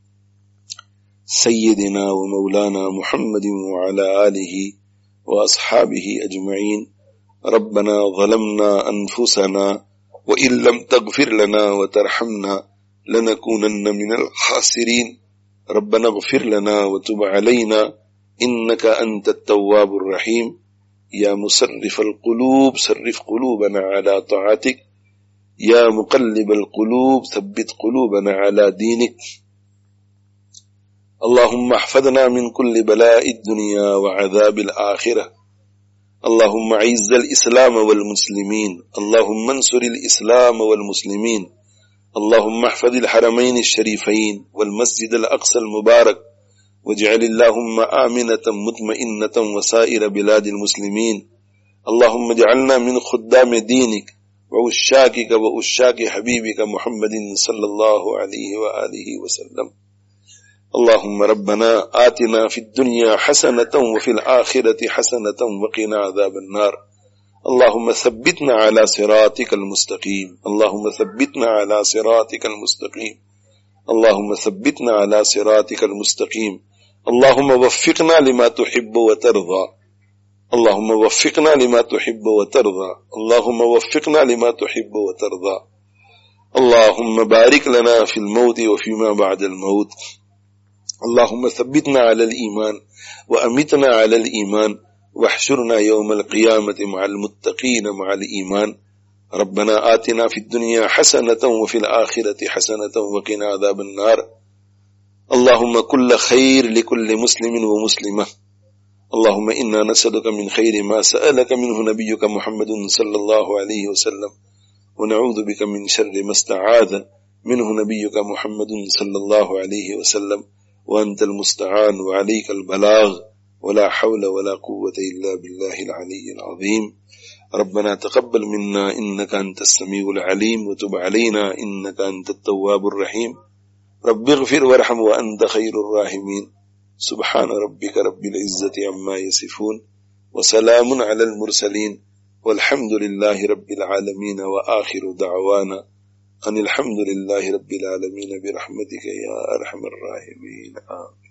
سیدنا ومولانا محمد وعلی آلہ واصحابہ اجمعین. ربنا ظلمنا انفسنا وإن لم تغفر لنا وترحمنا لنكونن من الخاسرين. ربنا اغفر لنا وتب علينا إنك أنت التواب الرحيم. يا مصرف القلوب صرف قلوبنا على طاعتك. يا مقلب القلوب ثبت قلوبنا على دينك. اللهم احفظنا من كل بلاء الدنيا وعذاب الآخرة. اللهم اعز الاسلام والمسلمين. اللهم انصر الاسلام والمسلمين. اللهم احفظ الحرمين الشريفين والمسجد الاقصى المبارك، واجعل اللهم آمنة مطمئنة وسائر بلاد المسلمين. اللهم اجعلنا من خدام دينك وعشاقك وعشاق حبيبك محمد صلى الله عليه وآله وسلم. اللهم ربنا آتنا في الدنيا حسنة وفي الآخرة حسنة وقنا عذاب النار. اللهم ثبتنا على صراطك المستقيم. اللهم ثبتنا على صراطك المستقيم. اللهم ثبتنا على صراطك المستقيم. اللهم وفقنا لما تحب وترضى. اللهم وفقنا لما تحب وترضى. اللهم وفقنا لما تحب وترضى. اللهم بارك لنا في الموت وفيما بعد الموت. اللهم ثبتنا على الإيمان وأمتنا على الإيمان واحشرنا يوم القيامة مع المتقين مع الإيمان. ربنا آتنا في الدنيا حسنة وفي الآخرة حسنة وقنا عذاب النار. اللهم كل خير لكل مسلم ومسلمة. اللهم إنا نسألك من خير ما سألك منه نبيك محمد صلى الله عليه وسلم، ونعوذ بك من شر ما استعاذ منه نبيك محمد صلى الله عليه وسلم، وأنت المستعان وعليك البلاغ، ولا حول ولا قوة إلا بالله العلي العظيم. ربنا تقبل منا إنك أنت السميع العليم، وتب علينا إنك أنت التواب الرحيم. رب اغفر وارحم وأنت خير الراحمين. سبحان ربك رب العزة عما يصفون، وسلام على المرسلين، والحمد لله رب العالمين. وآخر دعوانا أن الحمد لله رب العالمين برحمتك يا أرحم الراحمين. آمين.